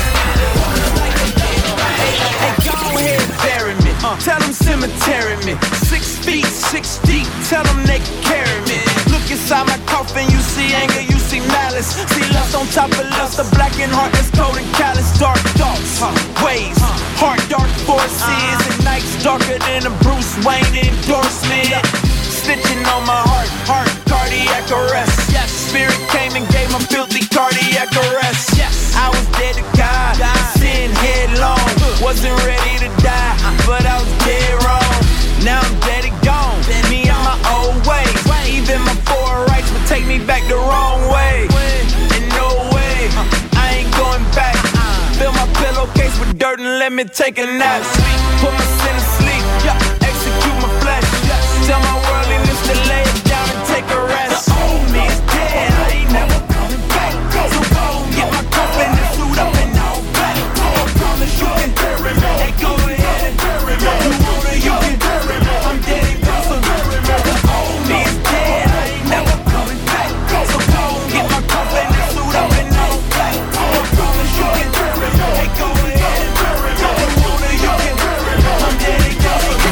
nobody, who is like nobody. Hey, go ahead and bury me. Tell them cemetery me. 6 feet, 6 deep. Tell them they can carry me. Look inside my coffin, you see anger, you see malice. See lust on top of lust, a blackened heart that's cold and callous. Dark thoughts, ways, heart dark forces, and nights darker than a Bruce Wayne endorsement. Stitching on my heart, cardiac arrest. Yes, spirit came and gave my filthy cardiac arrest. Yes, I was dead to God, sin headlong. Wasn't ready to die, but I was dead wrong. Now I'm dead and gone, me on my old way. Even my 4 rights would take me back the wrong way. And no way, I ain't going back. Fill my pillowcase with dirt and let me take a nap. Put my sin to sleep, execute my flesh. Tell my worldliness to lay it down and take a rest. The old me is dead, I ain't never coming back. So go get my coffin and suit up and all black. I promise you can bury me. Hey, go ahead and bury me. You wanna, you can bury me. I'm dead and gone, so bury me. The old me is dead, I ain't never coming back. So go get my coffin and suit up and all black. I promise you can bury me. Hey, go ahead and bury me. You wanna, you can bury me. I'm dead and gone, so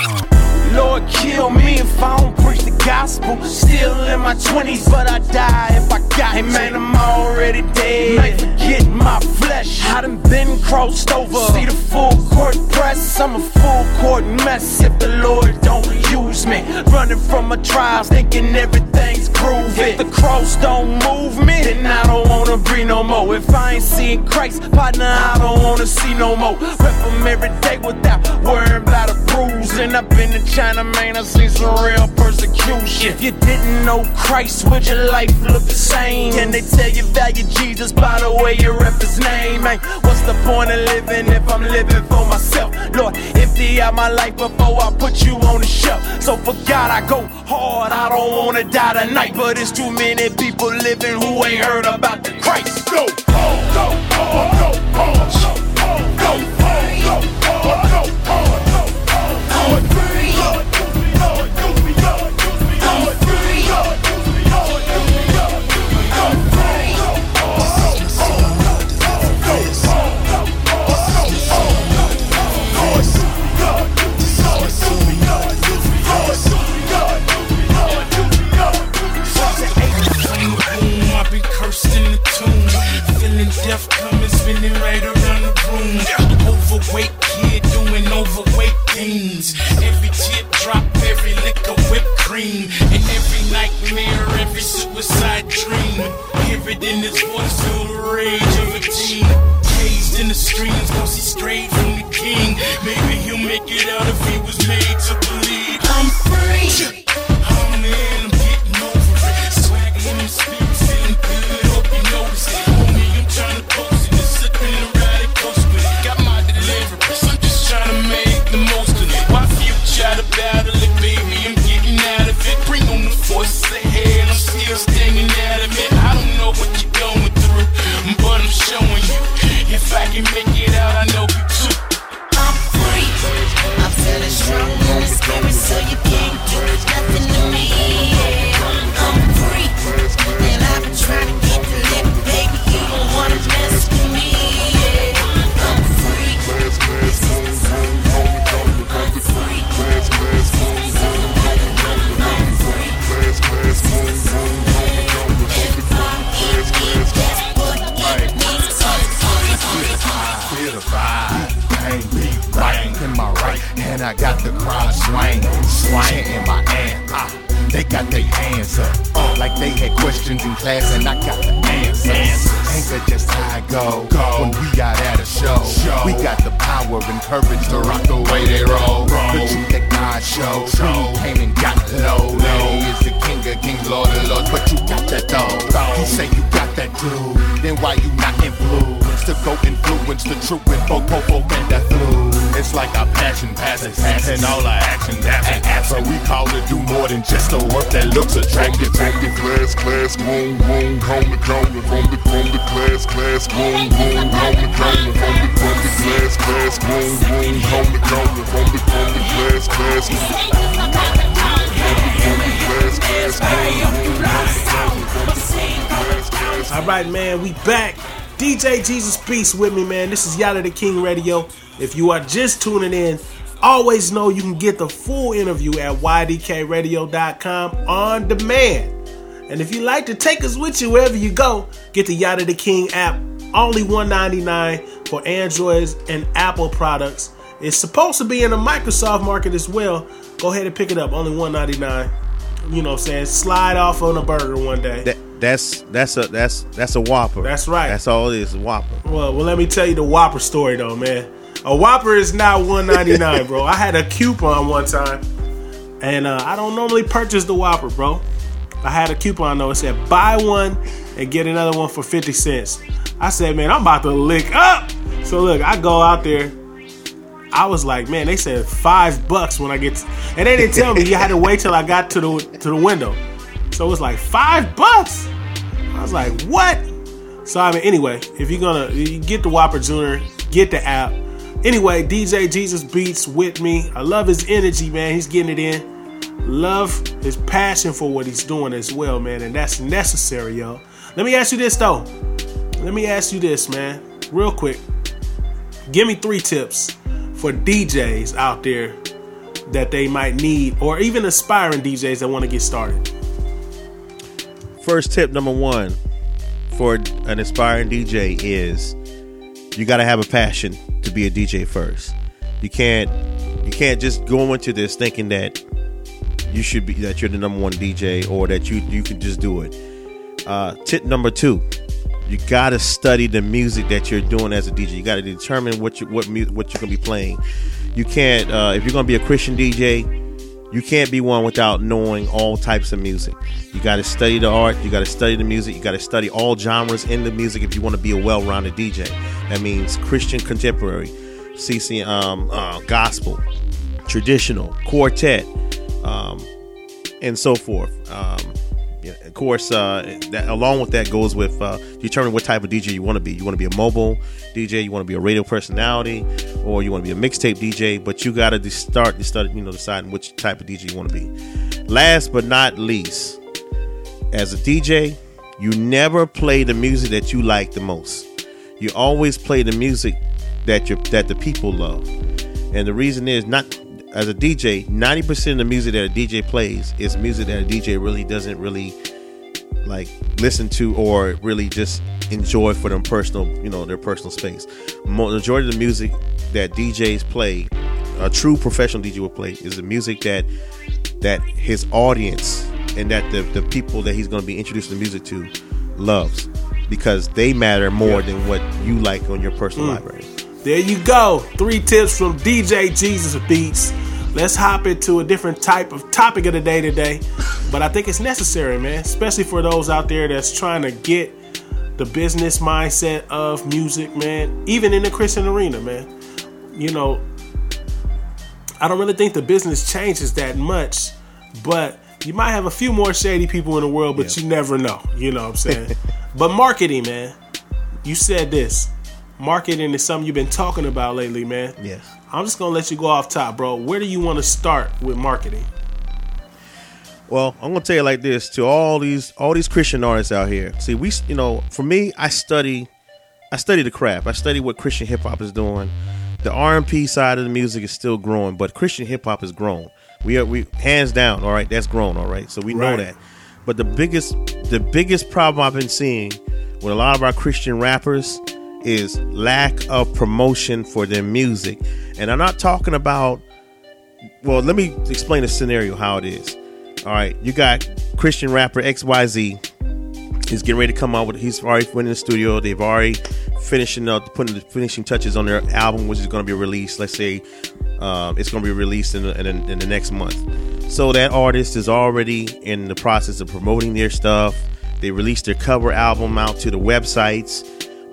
Lord, kill me if I don't preach the gospel. Still in my 20s, but I die if I got him. Man, I'm already dead. Might forget my flesh. I done been crossed over. See the full court press. I'm a full court mess if the Lord don't use me. Running from my trials, thinking everything's groovy. If the cross don't move me, then I don't wanna be no more. If I ain't seeing Christ, partner, I don't wanna see no more. Rep him every day without worrying about a bruise. And up in the China, man, I see some real persecution. If you didn't know Christ, would your life look the same? Can they tell you value Jesus by the way you rep his name? Man, what's the point of living if I'm living for myself? Lord, empty out my life before I put you on the shelf. So for God I go hard, I don't wanna die tonight. But it's too many people living who ain't heard about the Christ. Go, go, go, go, go, go, go, go, go, go, go. I'm free. Lord, use me, Lord, use me, Lord, use me, Lord. I'm free. Lord, use me, Lord, use me, Lord, use me, Lord. I'm free. I've been cursed in the tomb, feeling death coming, spinning right around the room. Overweight kid doing overweight things. Every tip drop, every lick of whipped cream, and every nightmare, every suicide dream. Hear it in his voice, feel the rage of a teen. Caged in the streams, cause he strayed from the king. Maybe he'll make it out if he was made to believe. I'm free. Oh man, I'm getting over it. Swagger in the spirit, feeling good. Hope you notice it. Homie, I'm trying to post it. Just slipping the ride coast with it. Got my deliverance. I'm just trying to make the most of it. Why future to battle it, baby? I'm getting out of it. Bring on the forces ahead. I'm still standing out of it. I don't know what you're going through, but I'm showing you. If I can make it out, I know you too. I'm free. I'm feeling strong in the spirit, so you can't do nothing. I got the crowd swaying my anthem. They got their hands up, like they had questions in class and I got the answers. Ain't that just how it go when we out at a show? We got the power and courage to rock the way they roll. The truth that God showed, we came and got low. He is the king of kings, lord of lords, but you got that though. You say you got that too, then why you not influenced to go influence the truth with folk and the flu? It's like our passion passes and all our action happens. So we call to do more than just the work that looks attractive. From the class, boom, boom, home to corner. From the class, boom, boom, home to corner. From the class, boom, boom, home to corner. From the class, all right, man, we back. DJ Jesus Beats with me, man. This is Yada the King Radio. If you are just tuning in, always know you can get the full interview at ydkradio.com on demand. And if you like to take us with you wherever you go, get the Yada the King app, only $1.99 for Androids and Apple products. It's supposed to be in the Microsoft market as well. Go ahead and pick it up, only $1.99. You know what I'm saying? Slide off on a burger one day. That's a Whopper. That's right. That's all it is, a Whopper. Well, let me tell you the Whopper story though, man. A Whopper is now $1.99, bro. I had a coupon one time, and I don't normally purchase the Whopper, bro. I had a coupon though. It said buy one and get another one for 50 cents. I said, man, I'm about to lick up. So look, I go out there. I was like, man, they said $5 when I get to, and they didn't tell me you had to wait till I got to the window. So it was like $5. I was like, what? So I mean, anyway, if you get the Whopper Junior, get the app. Anyway, DJ Jesus Beats with me. I love his energy, man. He's getting it in. Love his passion for what he's doing as well, man. And that's necessary, yo. Let me ask you this, though. Let me ask you this, man. Real quick. Give me 3 tips for DJs out there that they might need, or even aspiring DJs that want to get started. First tip, number 1 for an aspiring DJ is you got to have a passion to be a DJ first. You can't just go into this thinking that you're the number 1 DJ or that you can just do it. Tip number 2, you got to study the music that you're doing as a DJ. You got to determine what you're going to be playing. You can't if you're going to be a Christian DJ, you can't be one without knowing all types of music. You got to study the art. You got to study the music. You got to study all genres in the music if you want to be a well-rounded DJ. That means Christian contemporary, CCM, gospel, traditional, quartet, and so forth. Of course, that along with that goes with determining what type of DJ you want to be. You want to be a mobile DJ, you want to be a radio personality, or you want to be a mixtape DJ. But you got to start deciding which type of DJ you want to be. Last but not least, as a DJ, you never play the music that you like the most. You always play the music that the people love. And the reason is, not as a DJ, 90% of the music that a DJ plays is music that a DJ really doesn't really like listen to or really just enjoy for them personal, their personal space. Majority of the music that DJs play, a true professional DJ will play, is the music that his audience and that the people that he's going to be introducing the music to loves, because they matter more than what you like on your personal library. There you go. 3 tips from DJ Jesus Beats. Let's hop into a different type of topic of the day today. But I think it's necessary, man, especially for those out there that's trying to get the business mindset of music, man, even in the Christian arena, man. I don't really think the business changes that much, but you might have a few more shady people in the world, but you never know. You know what I'm saying? But marketing, man, you said this. Marketing is something you've been talking about lately, man. Yes. I'm just going to let you go off top, bro. Where do you want to start with marketing? Well, I'm going to tell you like this, to all these Christian artists out here. See, for me, I study the craft. I study what Christian hip hop is doing. The R&B side of the music is still growing, but Christian hip hop has grown. We hands down, all right, that's grown, all right. So we know that. But the biggest problem I've been seeing with a lot of our Christian rappers is lack of promotion for their music. And I'm not talking about well, let me explain the scenario how it is. All right, you got Christian rapper XYZ. He's getting ready to come out with. He's already went in the studio. They've already putting the finishing touches on their album, which is going to be released. Let's say it's going to be released in the next month. So that artist is already in the process of promoting their stuff. They released their cover album out to the websites.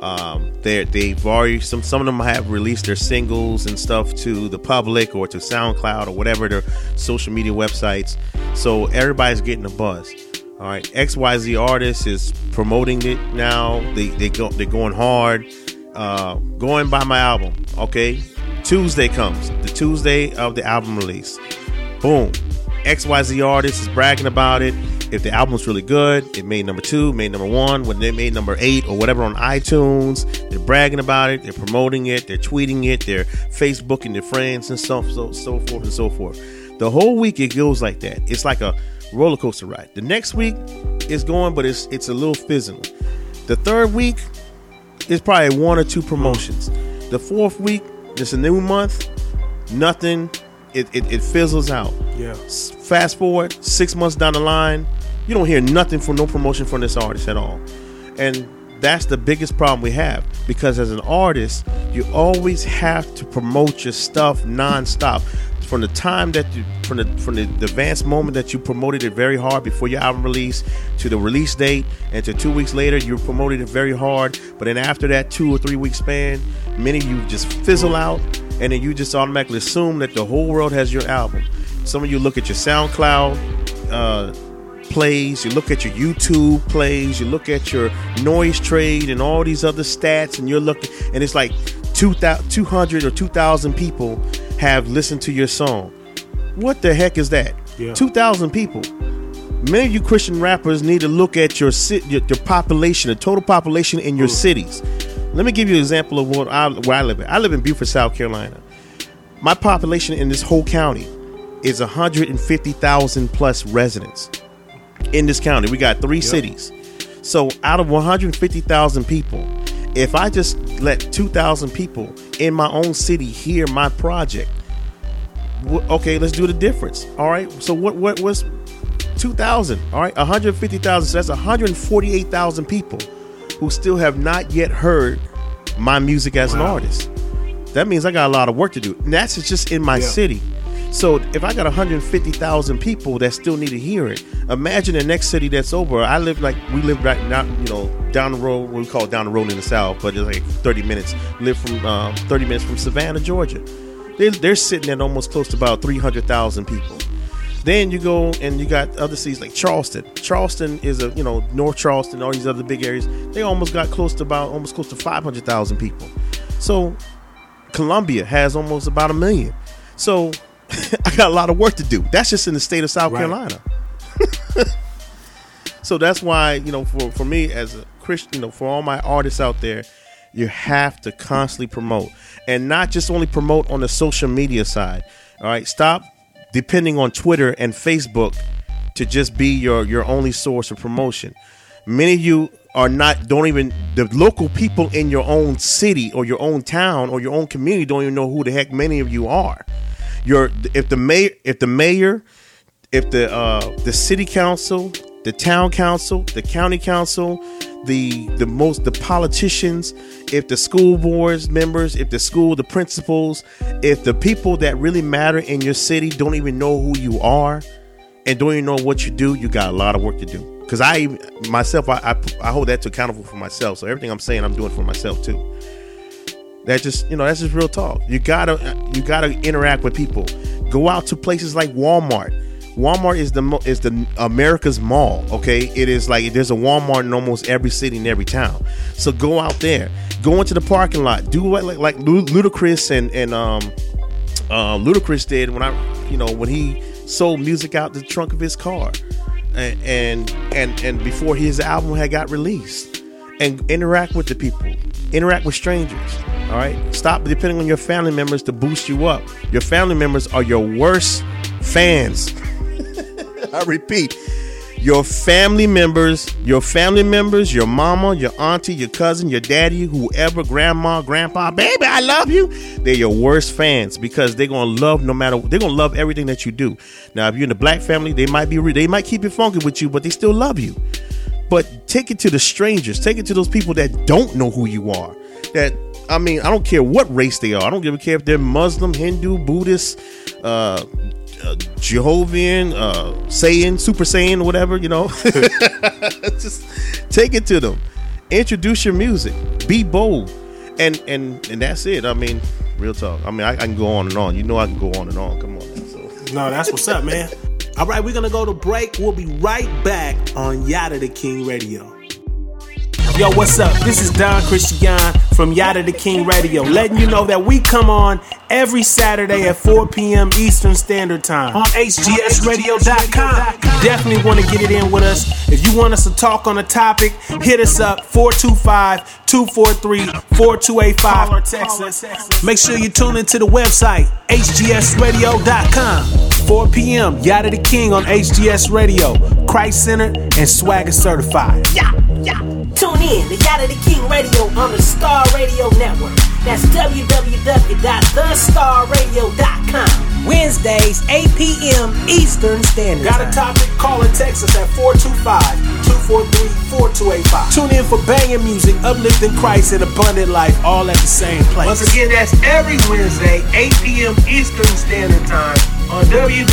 They've already some of them have released their singles and stuff to the public or to SoundCloud or whatever their social media websites. So everybody's getting a buzz. All right, XYZ artist is promoting it now. They're going hard. Going by my album. Okay, Tuesday comes, the Tuesday of the album release. Boom, XYZ artist is bragging about it. If the album's really good, it made number 2, made number 1, when they made number 8 or whatever on iTunes, they're bragging about it, they're promoting it, they're tweeting it, they're Facebooking their friends and so forth and so forth. The whole week it goes like that. It's like a roller coaster ride. The next week is going, but it's a little fizzling. The third week is probably 1 or 2 promotions. The fourth week, it's a new month, nothing. It fizzles out. Yeah. Fast forward 6 months down the line, you don't hear nothing from no promotion from this artist at all. And that's the biggest problem we have, because as an artist, you always have to promote your stuff nonstop. From the time that from the advanced moment that you promoted it very hard before your album release, to the release date, and to 2 weeks later you promoted it very hard, but then after that 2 or 3 week span, many of you just fizzle out, and then you just automatically assume that the whole world has your album. Some of you look at your SoundCloud plays, you look at your YouTube plays, you look at your Noise Trade and all these other stats, and you're looking, and it's like 200 or 2,000 people have listened to your song. What the heck is that? Yeah. 2,000 people. Many of you Christian rappers need to look at your population, the total population in your cities. Let me give you an example of where I live in. I live in Beaufort, South Carolina. My population in this whole county is 150,000 plus residents. In this county, we got 3 cities. So out of 150,000 people, if I just let 2,000 people in my own city hear my project, okay, let's do the difference. All right, so what was 2,000? All right, 150,000. So that's 148,000 people who still have not yet heard my music as an artist. That means I got a lot of work to do. And that's just in my city. So if I got 150,000 people that still need to hear it, imagine the next city that's over. We live right now, down the road. We call it down the road in the South, but it's like 30 minutes. Live from 30 minutes from Savannah, Georgia. They're sitting at almost close to about 300,000 people. Then you go and you got other cities like Charleston. Charleston is North Charleston, all these other big areas. They almost close to 500,000 people. So Columbia has almost about 1 million. So I got a lot of work to do. That's just in the state of South Carolina. So that's why, for me as a Christian, for all my artists out there, you have to constantly promote, and not just only promote on the social media side. All right, stop depending on Twitter and Facebook to just be your only source of promotion. Many of you the local people in your own city or your own town or your own community don't even know who the heck many of you are. If the mayor, the city council, the town council, the county council, the politicians, if the school boards members, if the principals, if the people that really matter in your city don't even know who you are and don't even know what you do, you got a lot of work to do. Because I hold that to accountable for myself. So everything I'm saying, I'm doing for myself too. That's just real talk. You gotta interact with people. Go out to places like Walmart. Walmart is the America's mall. Okay, it is like there's a Walmart in almost every city and every town. So go out there, go into the parking lot, do what like Ludacris and Ludacris did when he sold music out the trunk of his car, and before his album had got released, and interact with the people, interact with strangers. All right, stop depending on your family members to boost you up. Your family members are your worst fans. I repeat, Your family members, your mama, your auntie, your cousin, your daddy, whoever, grandma, grandpa, baby, I love you. They're your worst fans because they're gonna love they're gonna love everything that you do. Now, if you're in the black family, they might keep it funky with you, but they still love you. But take it to the strangers, take it to those people that don't know who you are. I don't care what race they are. I don't give a care if they're Muslim, Hindu, Buddhist, Jehovahn, Super Saiyan, whatever, just take it to them. Introduce your music. Be bold. And that's it. Real talk. I can go on and on. I can go on and on. Come on. No, that's what's up, man. All right, we're going to go to break. We'll be right back on Yada the King Radio. Yo, what's up? This is Don Christian from Yada the King Radio, letting you know that we come on every Saturday at 4 p.m. Eastern Standard Time on hgsradio.com. Definitely want to get it in with us. If you want us to talk on a topic, hit us up 425-243-4285 or text us. Make sure you tune into the website hgsradio.com. 4 p.m. Yada the King on HGS Radio, Christ Centered and Swagger Certified. Yeah. Tune in to Yada the King Radio on the Star Radio Network. That's www.thestarradio.com. Wednesdays, 8 p.m. Eastern Standard Time. Got a topic? Call and text us at 425-243-4285. Tune in for banging music, uplifting Christ, and abundant life, all at the same place. Once again, that's every Wednesday, 8 p.m. Eastern Standard Time on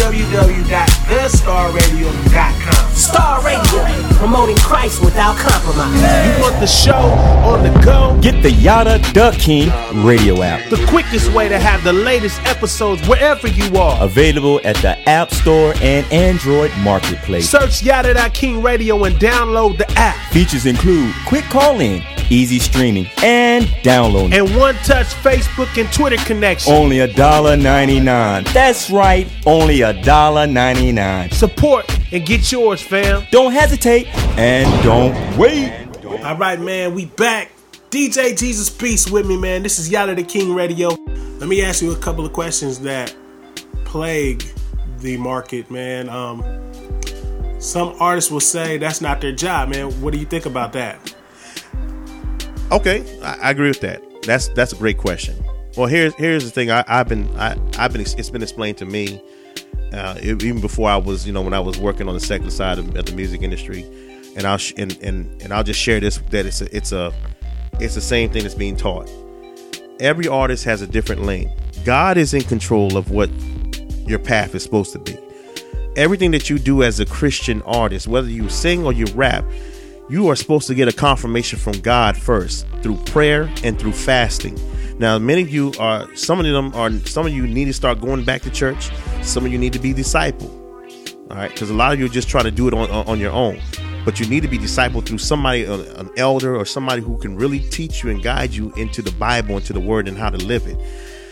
www.thestarradio.com. Star Radio, promoting Christ without compromise. You want the show on the go? Get the Yada the King radio app. The quickest way to have the latest episodes wherever you are. Available at the App Store and Android Marketplace. Search Yada the King Radio and download the app. Features include quick call-in, easy streaming, and downloading. And one-touch Facebook and Twitter connection. Only $1.99. That's right, only $1.99. Support and get yours, fam. Don't hesitate and don't wait. All right, man, we back. DJ Jesus Beast with me, man. This is Yada the King Radio. Let me ask you a couple of questions that plague the market, man. Some artists will say that's not their job, man. What do you think about that? Okay, I agree with that. That's a great question. Well, here's the thing. It's been explained to me even before I was, when I was working on the secular side of the music industry, and I'll just share this, that it's the same thing that's being taught. Every artist has a different lane. God is in control of what your path is supposed to be. Everything that you do as a Christian artist, whether you sing or you rap, you are supposed to get a confirmation from God first through prayer and through fasting. Now, many of you some of you need to start going back to church. Some of you need to be discipled. All right. Because a lot of you are just trying to do it on your own, but you need to be discipled through somebody, an elder or somebody who can really teach you and guide you into the Bible, into the word, and how to live it.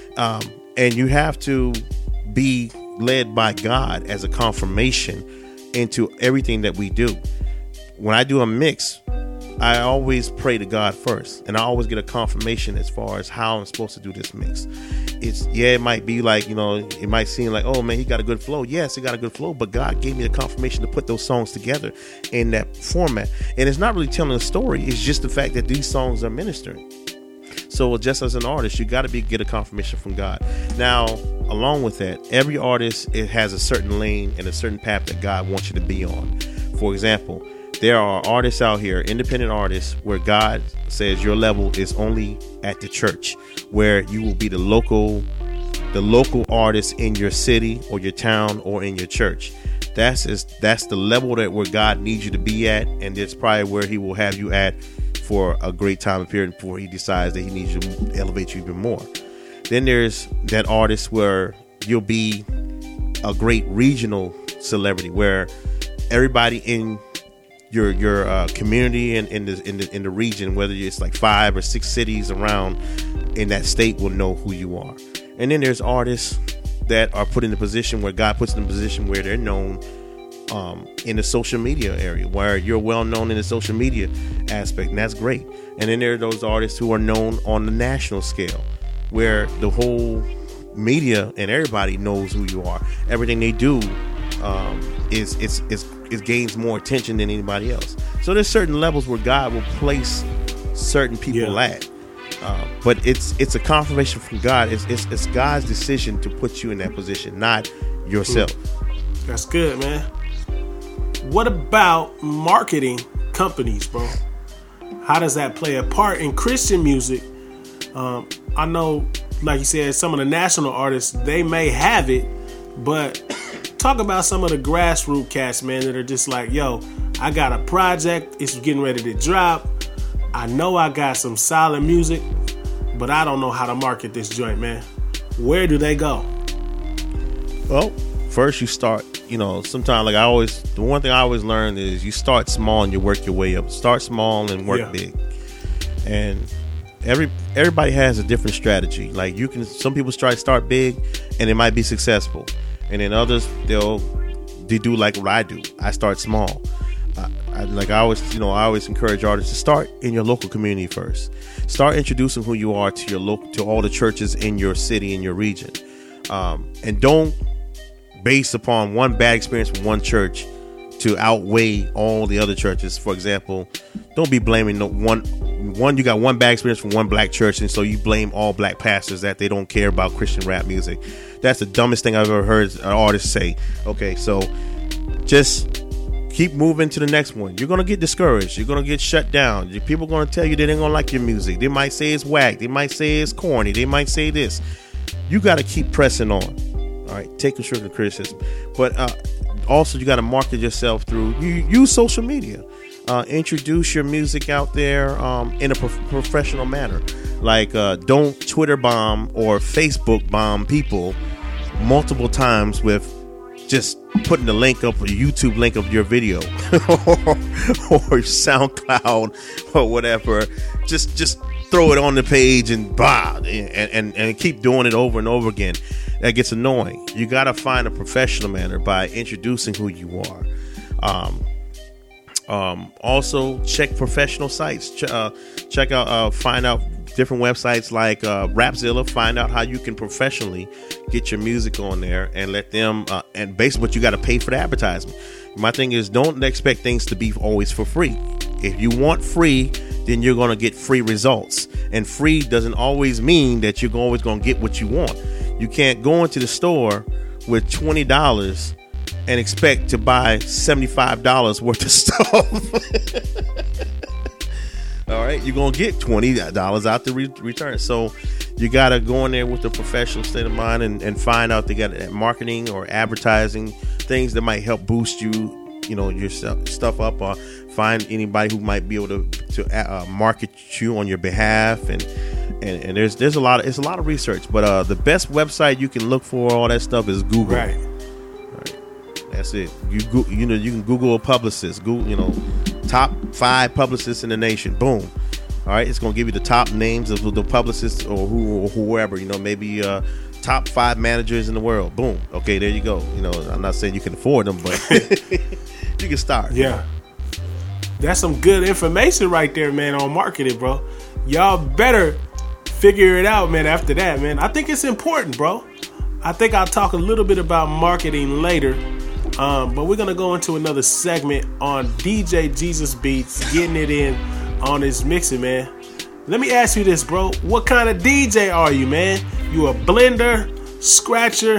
And you have to be led by God as a confirmation into everything that we do. When I do a mix, I always pray to God first, and I always get a confirmation as far as how I'm supposed to do this mix. It might be like, it might seem like, oh man, he got a good flow. Yes, he got a good flow, but God gave me the confirmation to put those songs together in that format. And it's not really telling a story. It's just the fact that these songs are ministering. So just as an artist, you got to get a confirmation from God. Now, along with that, every artist, it has a certain lane and a certain path that God wants you to be on. For example, there are artists out here, independent artists, where God says your level is only at the church, where you will be the local artist in your city or your town or in your church. That's the level where God needs you to be at, and that's probably where he will have you at for a great time period before he decides that he needs you to elevate you even more. Then there's that artist where you'll be a great regional celebrity, where everybody in your community and in the region, whether it's like 5 or 6 cities around in that state, will know who you are. And then there's artists that are put in a position where God puts them in a position where they're known in the social media area, where you're well known in the social media aspect, and that's great. And then there are those artists who are known on the national scale, where the whole media and everybody knows who you are. Everything they do is it gains more attention than anybody else. So there's certain levels where God will place certain people at. But it's a confirmation from God. It's God's decision to put you in that position, not yourself. That's good, man. What about marketing companies, bro? How does that play a part in Christian music? I know, like you said, some of the national artists, they may have it, but talk about some of the grassroots cats, man, that are just like, yo, I got a project, it's getting ready to drop. I know I got some solid music, but I don't know how to market this joint, man. Where do they go? Well, first you start, sometimes the one thing I always learn is you start small and you work your way up. Start small and work big. And everybody has a different strategy. Like some people try to start big and it might be successful. And then others, they do like what I do. I start small. I always encourage artists to start in your local community first. Start introducing who you are to all the churches in your city, in your region. And don't base upon one bad experience from one church to outweigh all the other churches. For example, don't be blaming you got one bad experience from one black church, and so you blame all black pastors that they don't care about Christian rap music. That's the dumbest thing I've ever heard an artist say. Okay, so just keep moving to the next one. You're going to get discouraged. You're going to get shut down. People are going to tell you they ain't going to like your music. They might say it's whack. They might say it's corny. They might say this. You got to keep pressing on. All right, take constructive criticism. But also, you got to market yourself through, use social media. Introduce your music out there in a professional manner. Like, don't Twitter bomb or Facebook bomb people multiple times with just putting the link up, a YouTube link of your video or SoundCloud or whatever. Just throw it on the page and and keep doing it over and over again. That gets annoying. You got to find a professional manner by introducing who you are. Also check professional sites. Check out, find out different websites like Rapzilla. Find out how you can professionally get your music on there and let them. And basically, what you got to pay for the advertisement. My thing is, don't expect things to be always for free. If you want free, then you're going to get free results. And free doesn't always mean that you're always going to get what you want. You can't go into the store with $20 and expect to buy $75 worth of stuff. All right, you're going to get $20 out the return. So you got to go in there with a professional state of mind and find out they got marketing or advertising things that might help boost your stuff up, or find anybody who might be able to market you on your behalf. And there's a lot of research, but the best website you can look for all that stuff is Google. Right. That's it. You can Google a publicist. Google, top 5 publicists in the nation. Boom. All right, it's gonna give you the top names of the publicists or whoever. Maybe top 5 managers in the world. Boom. Okay, there you go. I'm not saying you can afford them, but you can start. Yeah. That's some good information right there, man, on marketing, bro. Y'all better figure it out, man, after that, man. I think it's important, bro. I think I'll talk a little bit about marketing later. But we're going to go into another segment on DJ Jesus Beats, getting it in on his mixing, man. Let me ask you this, bro. What kind of DJ are you, man? You a blender, scratcher?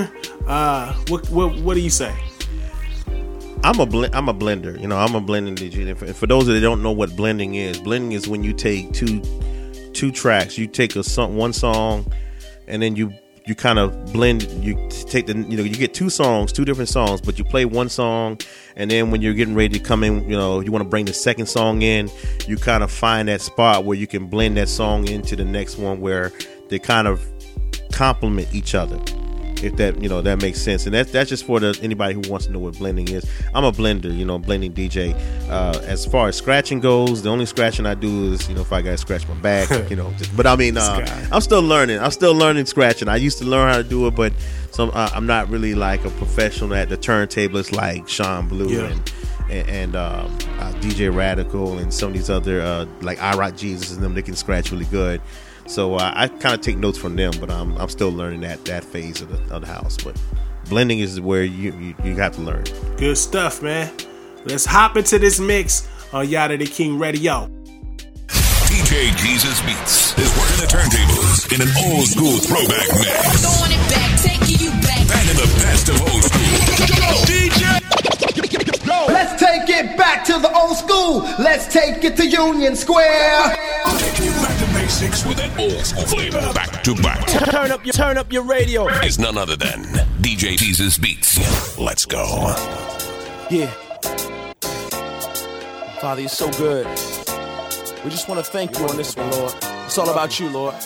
What do you say? I'm a blender. I'm a blending DJ. And for those that don't know what blending is when you take two tracks. You take one song, and then you kind of blend. You take you get two different songs, but you play one song, and then when you're getting ready to come in, you want to bring the second song in. You kind of find that spot where you can blend that song into the next one, where they kind of complement each other. If that that makes sense. And that's just for anybody who wants to know what blending is. I'm a blender, blending DJ. As far as scratching goes, the only scratching I do is if I gotta scratch my back, but I mean, I'm still learning scratching. I used to learn how to do it, but I'm not really like a professional at the turntablists like Sean Blue and DJ Radical and some of these other like I Rock Jesus and them. They can scratch really good. So I kind of take notes from them, but I'm still learning that phase of the house. But blending is where you have to learn. Good stuff, man. Let's hop into this mix on Yada the King Radio. DJ Jesus Beats is working the turntables in an old school throwback mix. Throwing it back, taking you back. Back in the best of old school. DJ! Let's take it back to the old school. Let's take it to Union Square. Take you back to basics with an old school flavor. Back to back. Turn up your radio. Is none other than DJ Jesus Beats. Let's go. Yeah. Father, you're so good. We just want to thank you on this one, Lord. It's all about you, Lord.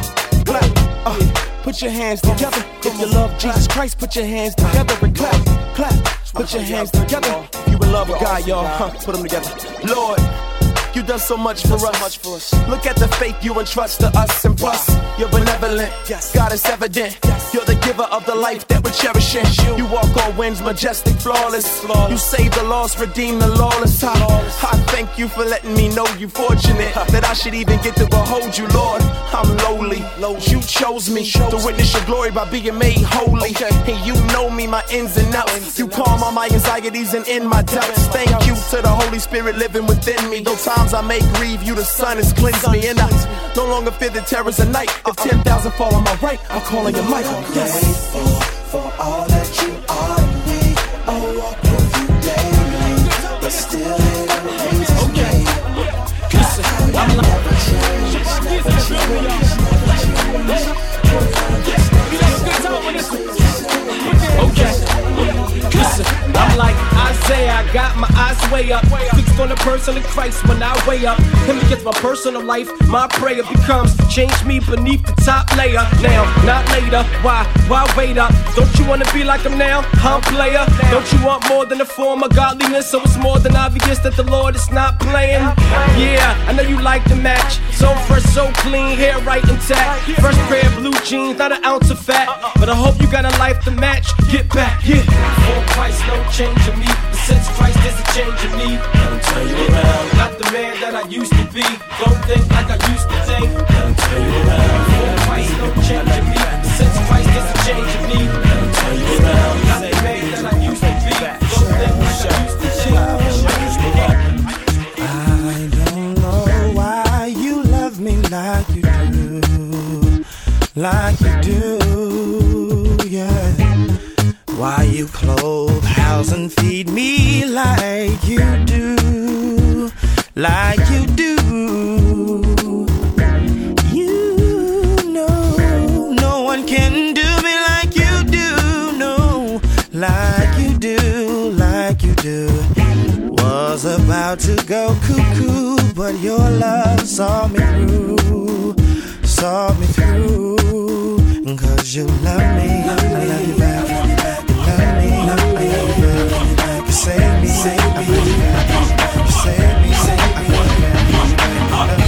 Put your hands together. If you love Jesus Christ, put your hands together and clap, clap. Put your hands together. If you in love with God, y'all, put them together. Lord, you done so much for us. Look at the faith you entrust to us, and plus, you're benevolent. God is evident. You're the giver of the life that we're cherishing. You walk on winds, majestic, flawless. You save the lost, redeem the lawless. I thank you for letting me know you fortunate that I should even get to behold you, Lord. I'm lowly. You chose me to witness your glory by being made holy. And you know me, my ins and outs. You calm all my anxieties and in my doubts. Thank you to the Holy Spirit living within me. Though times I may grieve, you the Son has cleansed me, and I no longer fear the terrors of night. If 10,000 fall on my right, I'll call on your mic. Yes. For all that you are to me, I walk with you daily, but still it amazes me. I'm never I'm like Isaiah, I got my eyes way up, fixed on the person of Christ when I weigh up. Him against my personal life, my prayer becomes change me beneath the top layer. Now, not later, why wait up? Don't you wanna be like him now? I'm player. Don't you want more than a form of godliness? So it's more than obvious that the Lord is not playing. Yeah, I know you like the match. So fresh, so clean, hair right intact. Fresh pair of blue jeans, not an ounce of fat. But I hope you got a life to match. Get back, yeah. For Christ, no change in me. But since Christ is a change in me, I'll turn you around. Not the man that I used to be. Don't think like I used to think. I'll turn you around. For Christ, no change in me. But since Christ is a change in me, I'll turn you around. Not the man that I used to be. Don't think like I used to think. I don't know why you love me like you do, like you do, yeah. Why you clothe, house, and feed me like you do, like you do. You know, no one can do me like you do, no, like you do, like you do. Was about to go cuckoo, but your love saw me through, cause you love me, I love you back. You save me, I love you back. You save me, I love you back.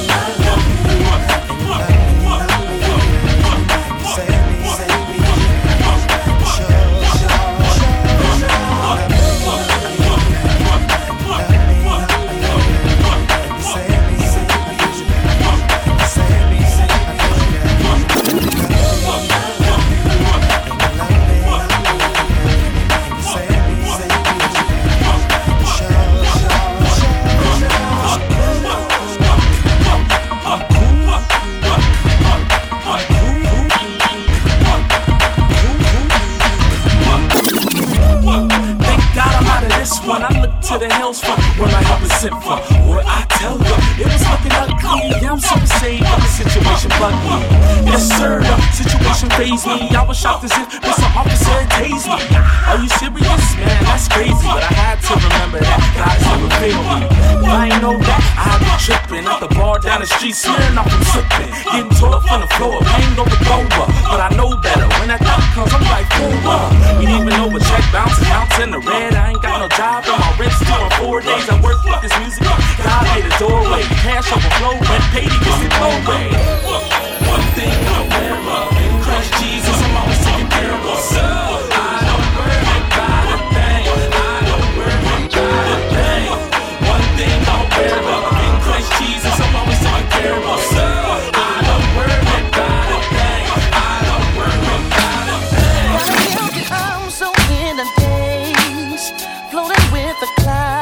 When I look to the hills from where my help is sent from, what I tell you, it was looking ugly. Yeah, I'm so saved, but the situation bugged me. Yes, sir, the situation raised me. I was shocked as if some officer had tased me. Are you serious, man? That's crazy. But I had to remember that God has never failed me. If I ain't know that, I'd be tripping at the bar down the street, smearing off and slipping, getting tore up on the floor, paying over over. But I know better. When that thought comes, I'm like, you didn't even know what check bouncing out in the red. I ain't got no job and my rent's due in 4 days. I work with this music. God made a doorway. Cash overflow. Rent paid. He gets it no way. One thing I'm aware of. In Christ Jesus, I'm always taking care of us. I don't worry about a thing. I don't worry about a thing. One thing I'm aware of. In Christ Jesus, I'm always taking care of us. I don't worry about a thing. I don't worry about a thing. I'm so in a daze, floating with the clouds.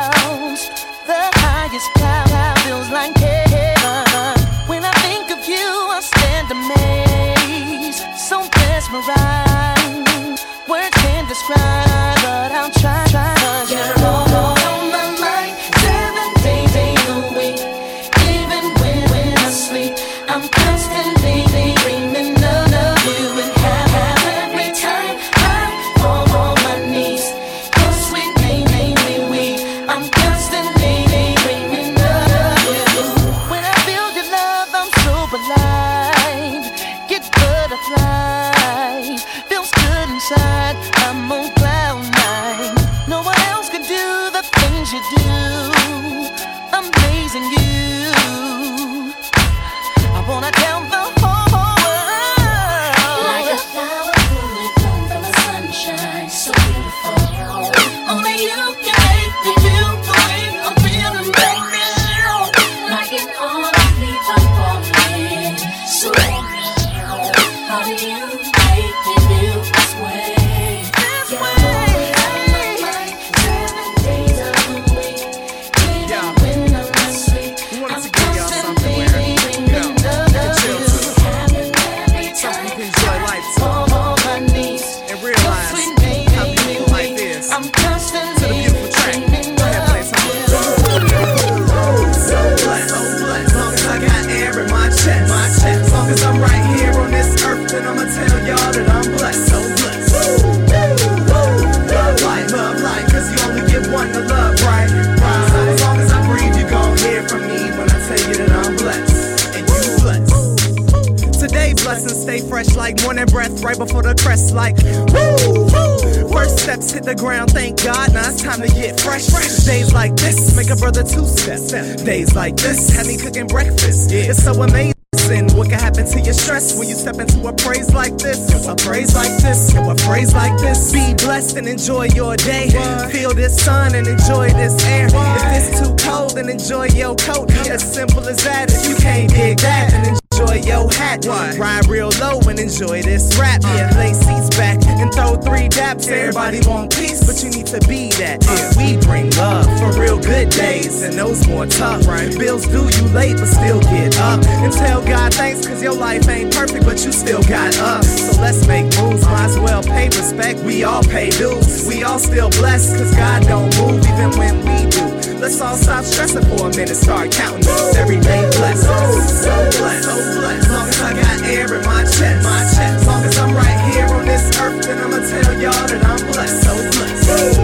I'm blessed, and you blessed. Today, blessings stay fresh like morning breath right before the crest, like woo, woo. First steps hit the ground, thank God. Now it's time to get fresh. Days like this make a brother two-step. Days like this have me cooking breakfast. It's so amazing. What can happen to your stress when you step into a praise like this? A praise like this, a phrase like this. Be blessed and enjoy your day. Feel this sun and enjoy this air. If it's too cold, then enjoy your coat. As simple as that. If you can't dig that, then enjoy your hat. Ride real low and enjoy this rap. Lay seats back and throw 3 daps. Everybody want peace, but you need to be that. We bring love for real good days and those more tough. Bills due you late, but still get up and tell God thanks, cause your life ain't perfect, but you still got us. So let's make moves, might as well pay respect. We all pay dues, we all still blessed, cause God don't move even when we do. Let's all stop stressing for a minute, start counting these everyday blessings. So blessed, so blessed. As long as I got air in my chest, as long as I'm right here on this earth, then I'ma tell y'all that I'm blessed, so blessed.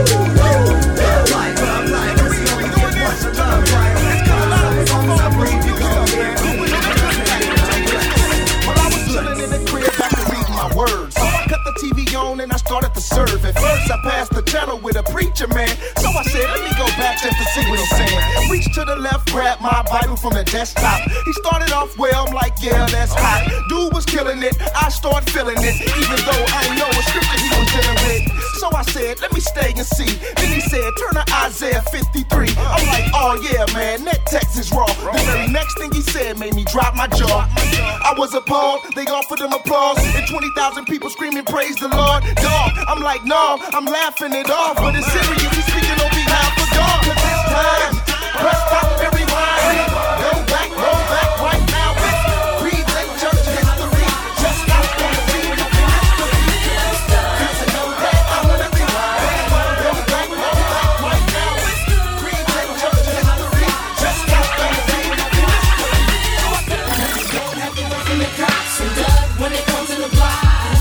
Love life, cause you only get once to love, right? As long as I breathe, you gon' hear me. Words. So I cut the TV on and I started to serve. At first I passed the channel with a preacher man. So I said, let me go back just to see what he's saying. Reached to the left, grabbed my Bible from the desktop. He started off well, I'm like, yeah, that's hot. Dude was killing it, I started feeling it. Even though I ain't know what scripture he was dealing with. So I said, let me stay and see. Then he said, turn to Isaiah 53. I'm like, oh yeah, man, that text is raw. The very next thing he said made me drop my jaw. I was appalled, they offered him applause. And 20,000 people screaming, praise the Lord. Dog, I'm like, no, I'm laughing it off. But it's serious, he's speaking on behalf of God. Cause it's time, press stop and rewind. Go back, roll back right now. It's present church history. Just stop and see the history. Cause I know that I'm gonna rewind. Go back, roll back right now. It's present church history. Just stop and see the history. Don't have to run from the cops and Doug when it comes to the block.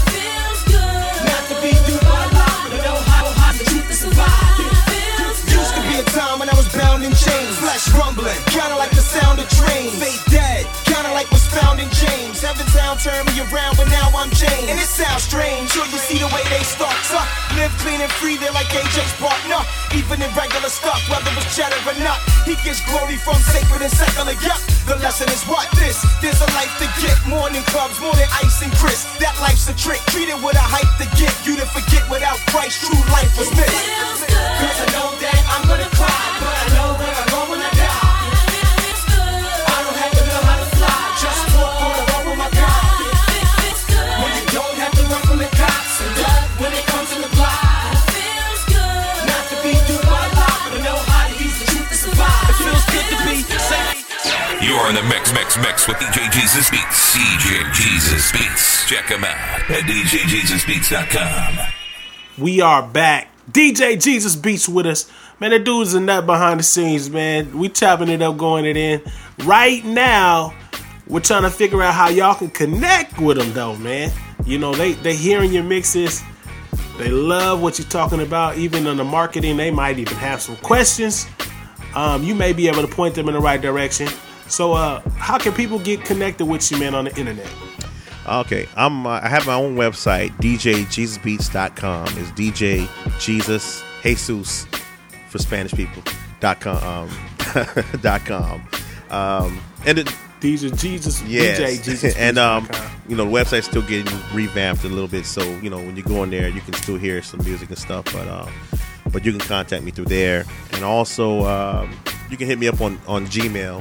When I was bound in chains, flesh rumbling, kinda like the sound of trains. Fate dead, kinda like was found in James. Heaventown turned me around, but now I'm changed. And it sounds strange, sure you see the way they start. Live clean and free, they're like AJ's partner. Even in regular stuff, whether it's cheddar or not, he gets glory from sacred and secular. Yup, the lesson is what this. There's a life to get, more than clubs, more than ice and Chris. That life's a trick, treat it with a hype to get you to forget without Christ, true life was missed. Cause I know that I'm gonna cry, but I know where I'm going when I die. I don't have to know how to fly, just walk on the road with my God. When you don't have to run from the cops and Doug when it comes to the block. Not to be duped by a lie, but I know how to use the truth to survive. It feels good to be safe. You're in the mix with DJ Jesus Beats. DJ Jesus Beats. Check him out at DJJesusBeats.com. We are back. DJ Jesus Beats with us. Man, the dude's a nut behind the scenes, man. We chopping it up, going it in. Right now, we're trying to figure out how y'all can connect with them, though, man. You know, they hearing your mixes. They love what you're talking about. Even on the marketing, they might even have some questions. You may be able to point them in the right direction. So, how can people get connected with you, man, on the internet? Okay, I have my own website, DJJesusBeats.com. It's DJ Jesus for Spanish people .com. And DJ Jesus, yes. DJ Jesus, and you know, the website's still getting revamped a little bit, so you know, when you go in there, you can still hear some music and stuff. But you can contact me through there, and also you can hit me up on Gmail.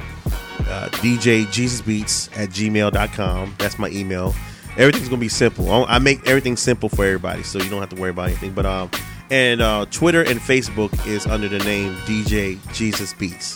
DJJesusBeats@gmail.com. That's my email. Everything's gonna be simple. I make everything simple for everybody, so you don't have to worry about anything. But and Twitter and Facebook is under the name DJ Jesus Beats.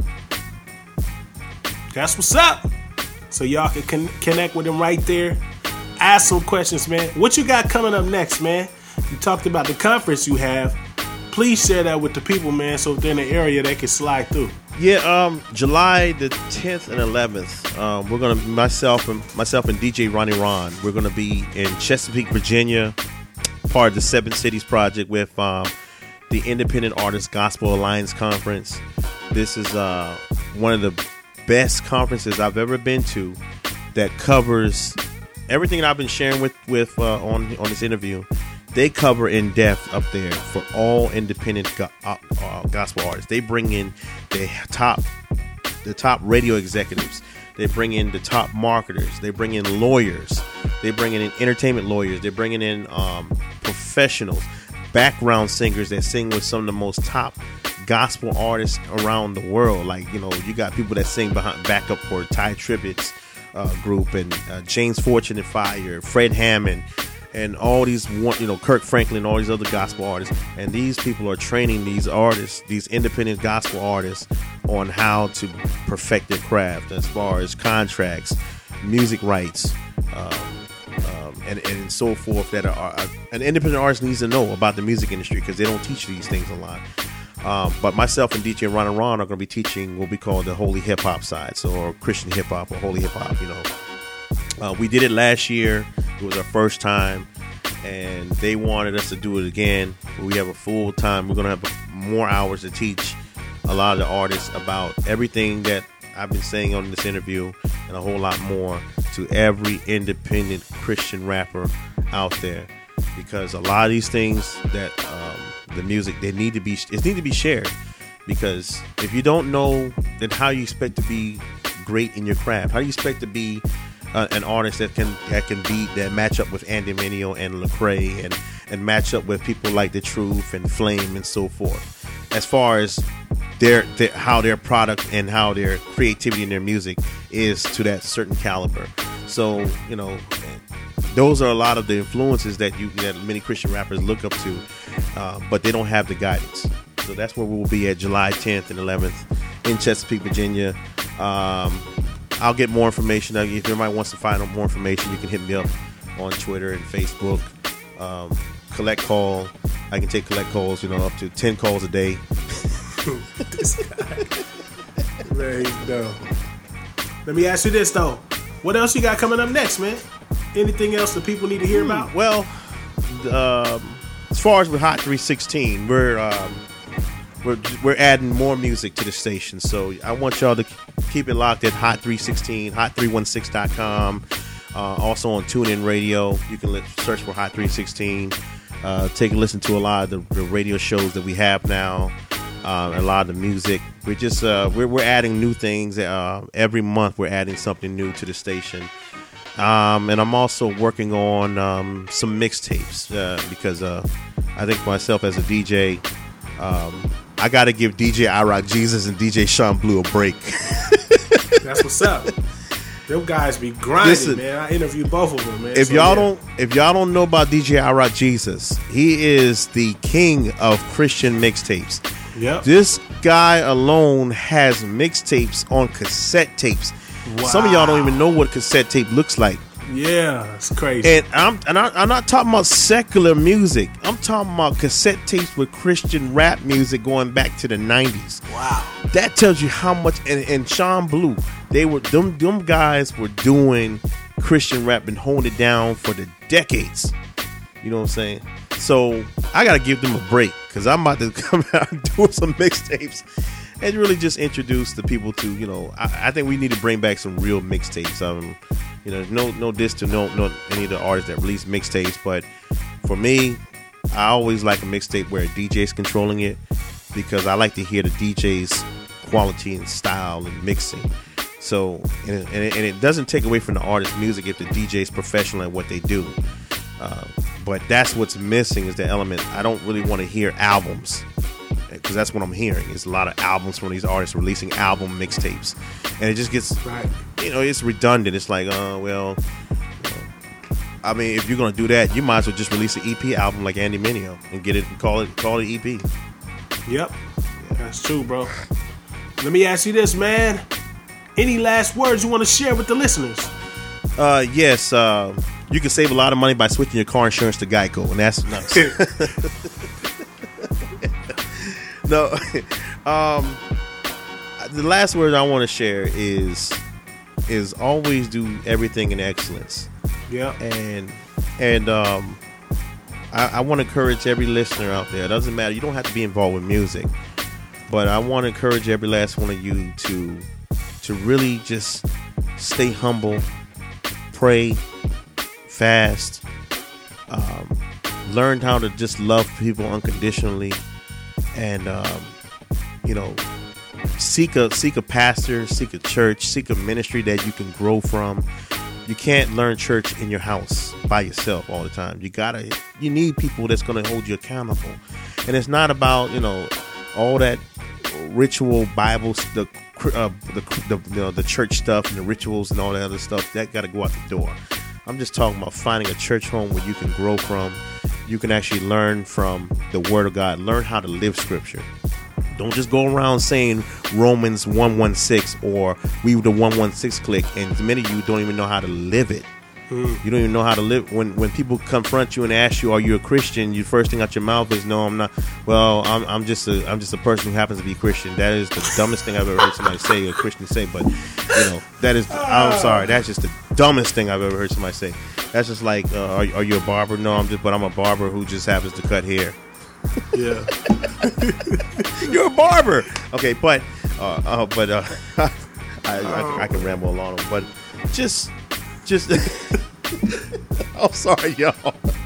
That's what's up. So y'all can connect with him right there. Ask some questions, man. What you got coming up next, man? You talked about the conference you have. Please share that with the people, man, so if they're in the area, they can slide through. Yeah, July the 10th and 11th, we're gonna myself and DJ Ronnie Ron. We're gonna be in Chesapeake, Virginia, part of the Seven Cities Project with the Independent Artists Gospel Alliance Conference. This is one of the best conferences I've ever been to that covers everything that I've been sharing with on this interview. They cover in depth up there for all independent gospel artists. They bring in the top radio executives. They bring in the top marketers. They bring in lawyers. They bring in entertainment lawyers. They're bringing in professionals, background singers that sing with some of the most top gospel artists around the world. Like, you know, you got people that sing backup for Ty Tribbett's group, and James Fortune and Fire, Fred Hammond, and all these, you know, Kirk Franklin, all these other gospel artists. And these people are training these artists, these independent gospel artists, on how to perfect their craft as far as contracts, music rights, and so forth, that an independent artist needs to know about the music industry, because they don't teach these things a lot. But myself and DJ Ron and Ron are going to be teaching what we call the holy hip hop side, or Christian hip hop or holy hip hop. You know, we did it last year. It was our first time, and they wanted us to do it again. We have a full time. We're going to have more hours to teach a lot of the artists about everything that I've been saying on this interview, and a whole lot more, to every independent Christian rapper out there, because a lot of these things that the music, it need to be shared. Because if you don't know, then how you expect to be great in your craft? How do you expect to be an artist that can match up with Andy Mineo and Lecrae, and match up with people like The Truth and Flame and so forth, as far as how their product and how their creativity in their music is to that certain caliber. So, you know, those are a lot of the influences that many Christian rappers look up to, but they don't have the guidance. So that's where we will be at July 10th and 11th in Chesapeake, Virginia. I'll get more information. If anybody wants to find out more information, you can hit me up on Twitter and Facebook. Collect call. I can take collect calls, up to 10 calls a day. This guy. Very dope. Let me ask you this, though. What else you got coming up next, man? Anything else that people need to hear about? Well, as far as with Hot 316, we're adding more music to the station. So I want y'all to keep it locked at Hot 316, hot316.com. Also on TuneIn Radio, you can search for Hot 316. Take a listen to a lot of the radio shows that we have now. A lot of the music. We're just we're adding new things. Every month we're adding something new to the station. And I'm also working on some mixtapes because I think myself as a DJ, I got to give DJ I Rock Jesus and DJ Sean Blue a break. That's what's up. Them guys be grinding. Listen, man. I interviewed both of them, man. If y'all don't know about DJ I Rock Jesus, he is the king of Christian mixtapes. Yep. This guy alone has mixtapes on cassette tapes. Wow. Some of y'all don't even know what cassette tape looks like. Yeah, it's crazy. And I'm not talking about secular music. I'm talking about cassette tapes with Christian rap music going back to the 90s. Wow. That tells you how much. And Sean Blue, them guys were doing Christian rap and holding it down for the decades. You know what I'm saying? So I gotta give them a break, because I'm about to come out and do some mixtapes and really just introduce the people to, I think we need to bring back some real mixtapes. No diss to no any of the artists that release mixtapes, but for me, I always like a mixtape where a DJ's controlling it, because I like to hear the DJ's quality and style and mixing. So and it doesn't take away from the artist's music if the DJ's professional at what they do. But that's what's missing, is the element. I don't really want to hear albums, because that's what I'm hearing. It's a lot of albums from these artists releasing album mixtapes, and it just gets, it's redundant. It's like, I mean, if you're gonna do that, you might as well just release an EP album like Andy Mineo and get it and call it EP. Yep, that's true, bro. Let me ask you this, man. Any last words you want to share with the listeners? Yes. You can save a lot of money by switching your car insurance to Geico, and that's nuts. No. The last word I want to share is always do everything in excellence. Yeah. And I want to encourage every listener out there. It doesn't matter. You don't have to be involved with music, but I want to encourage every last one of you to to really just stay humble, pray, fast, learn how to just love people unconditionally, and seek a pastor, seek a church, seek a ministry that you can grow from. You can't learn church in your house by yourself all the time. You need people that's going to hold you accountable. And it's not about, all that ritual Bibles, the church stuff and the rituals and all that other stuff. That got to go out the door. I'm just talking about finding a church home where you can grow from. You can actually learn from the Word of God. Learn how to live Scripture. Don't just go around saying Romans 1:16 or we the 1:16 clique, and many of you don't even know how to live it. You don't even know how to live. When people confront you and ask you, "Are you a Christian?" You first thing out your mouth is, "No, I'm not." Well, I'm just a person who happens to be Christian. That is the dumbest thing I've ever heard somebody say, a Christian say. But that is. I'm sorry. That's just the dumbest thing I've ever heard somebody say. That's just like, "Are you a barber?" No, I'm a barber who just happens to cut hair. Yeah. You're a barber. Okay, but I can ramble along, but just I'm sorry, y'all.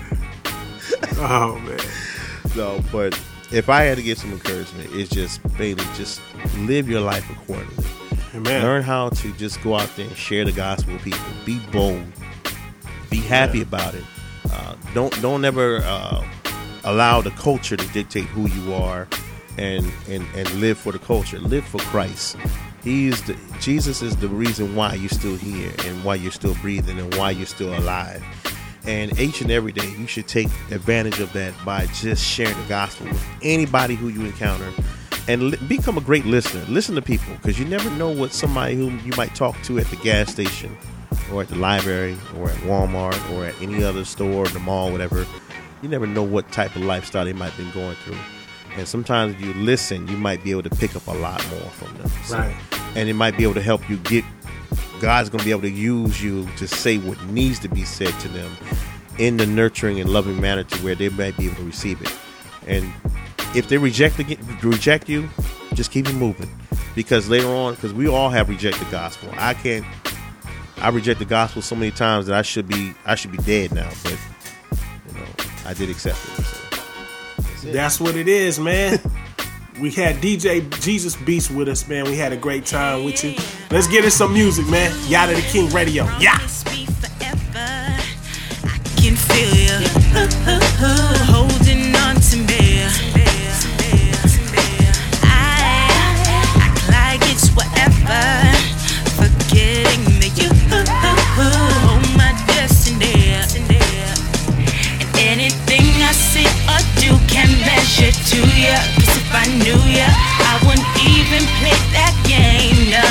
Oh man. No, but if I had to give some encouragement, it's just Bailey, just live your life accordingly. Amen. Learn how to just go out there and share the gospel with people. Be bold. Be happy about it. Don't ever allow the culture to dictate who you are, and live for the culture. Live for Christ. Jesus is the reason why you're still here and why you're still breathing and why you're still alive. And each and every day you should take advantage of that by just sharing the gospel with anybody who you encounter, and become a great listener. Listen to people, because you never know what somebody who you might talk to at the gas station or at the library or at Walmart or at any other store, the mall, whatever. You never know what type of lifestyle they might have been going through. And sometimes if you listen, you might be able to pick up a lot more from them. So, right. And it might be able to help you God's going to be able to use you to say what needs to be said to them in the nurturing and loving manner to where they might be able to receive it. And if they reject you, just keep it moving. Because later on, because we all have rejected the gospel. I reject the gospel so many times that I should be dead now. But I did accept it. So that's what it is, man. We had DJ Jesus Beast with us, man. We had a great time with you. Let's get in some music, man. Yada the King Radio. Yeah. I can feel you holding on to me. I act like it's whatever, forgetting that you hold my destiny. And anything I say or do can measure to you. 'Cause if I knew you, I wouldn't even play that game, no.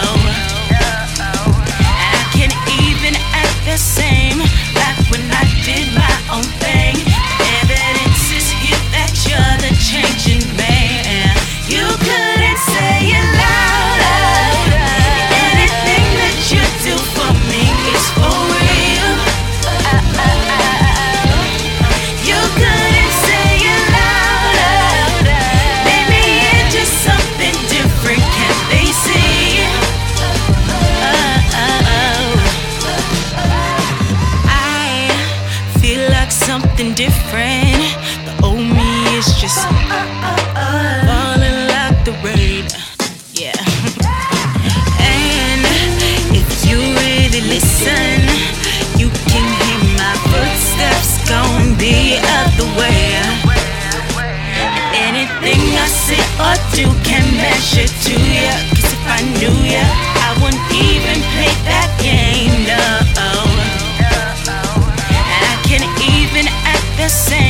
And I can't even act the same like when I did my own thing. The evidence is here that you're the changing man. You couldn't say it louder. Anything that you do for me is for real. You couldn't say it louder. Maybe it's just something different. Can they see? I feel like something different. The old me is just falling like the rain. Yeah. And if you really listen, you can hear my footsteps going the other way. Anything I say or do can measure to you. 'Cause if I knew you, I wouldn't even play that game, no. And I can't even act the same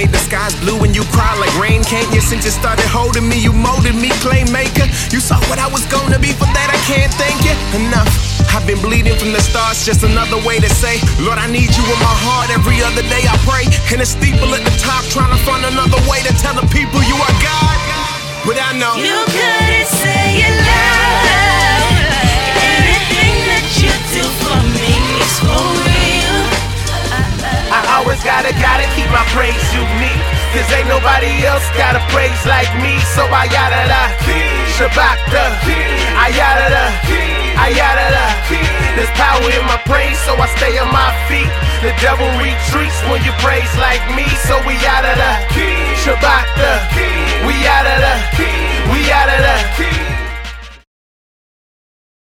made the skies blue and you cried like rain, can't you? Since you started holding me, you molded me, playmaker. You saw what I was gonna be, for that I can't thank you enough. I've been bleeding from the stars, just another way to say, Lord, I need you in my heart. Every other day I pray, in a steeple at the top, trying to find another way to tell the people you are God. But I know you couldn't say it loud. Anything that you do for me is for real. I always gotta keep my praise unique, cause ain't nobody else got a praise like me. So I yada da, Shabbat da, I yada da, I yada da. There's power in my praise, so I stay on my feet. The devil retreats when you praise like me. So we yada da, Shabbat da, we yada da, we yada da.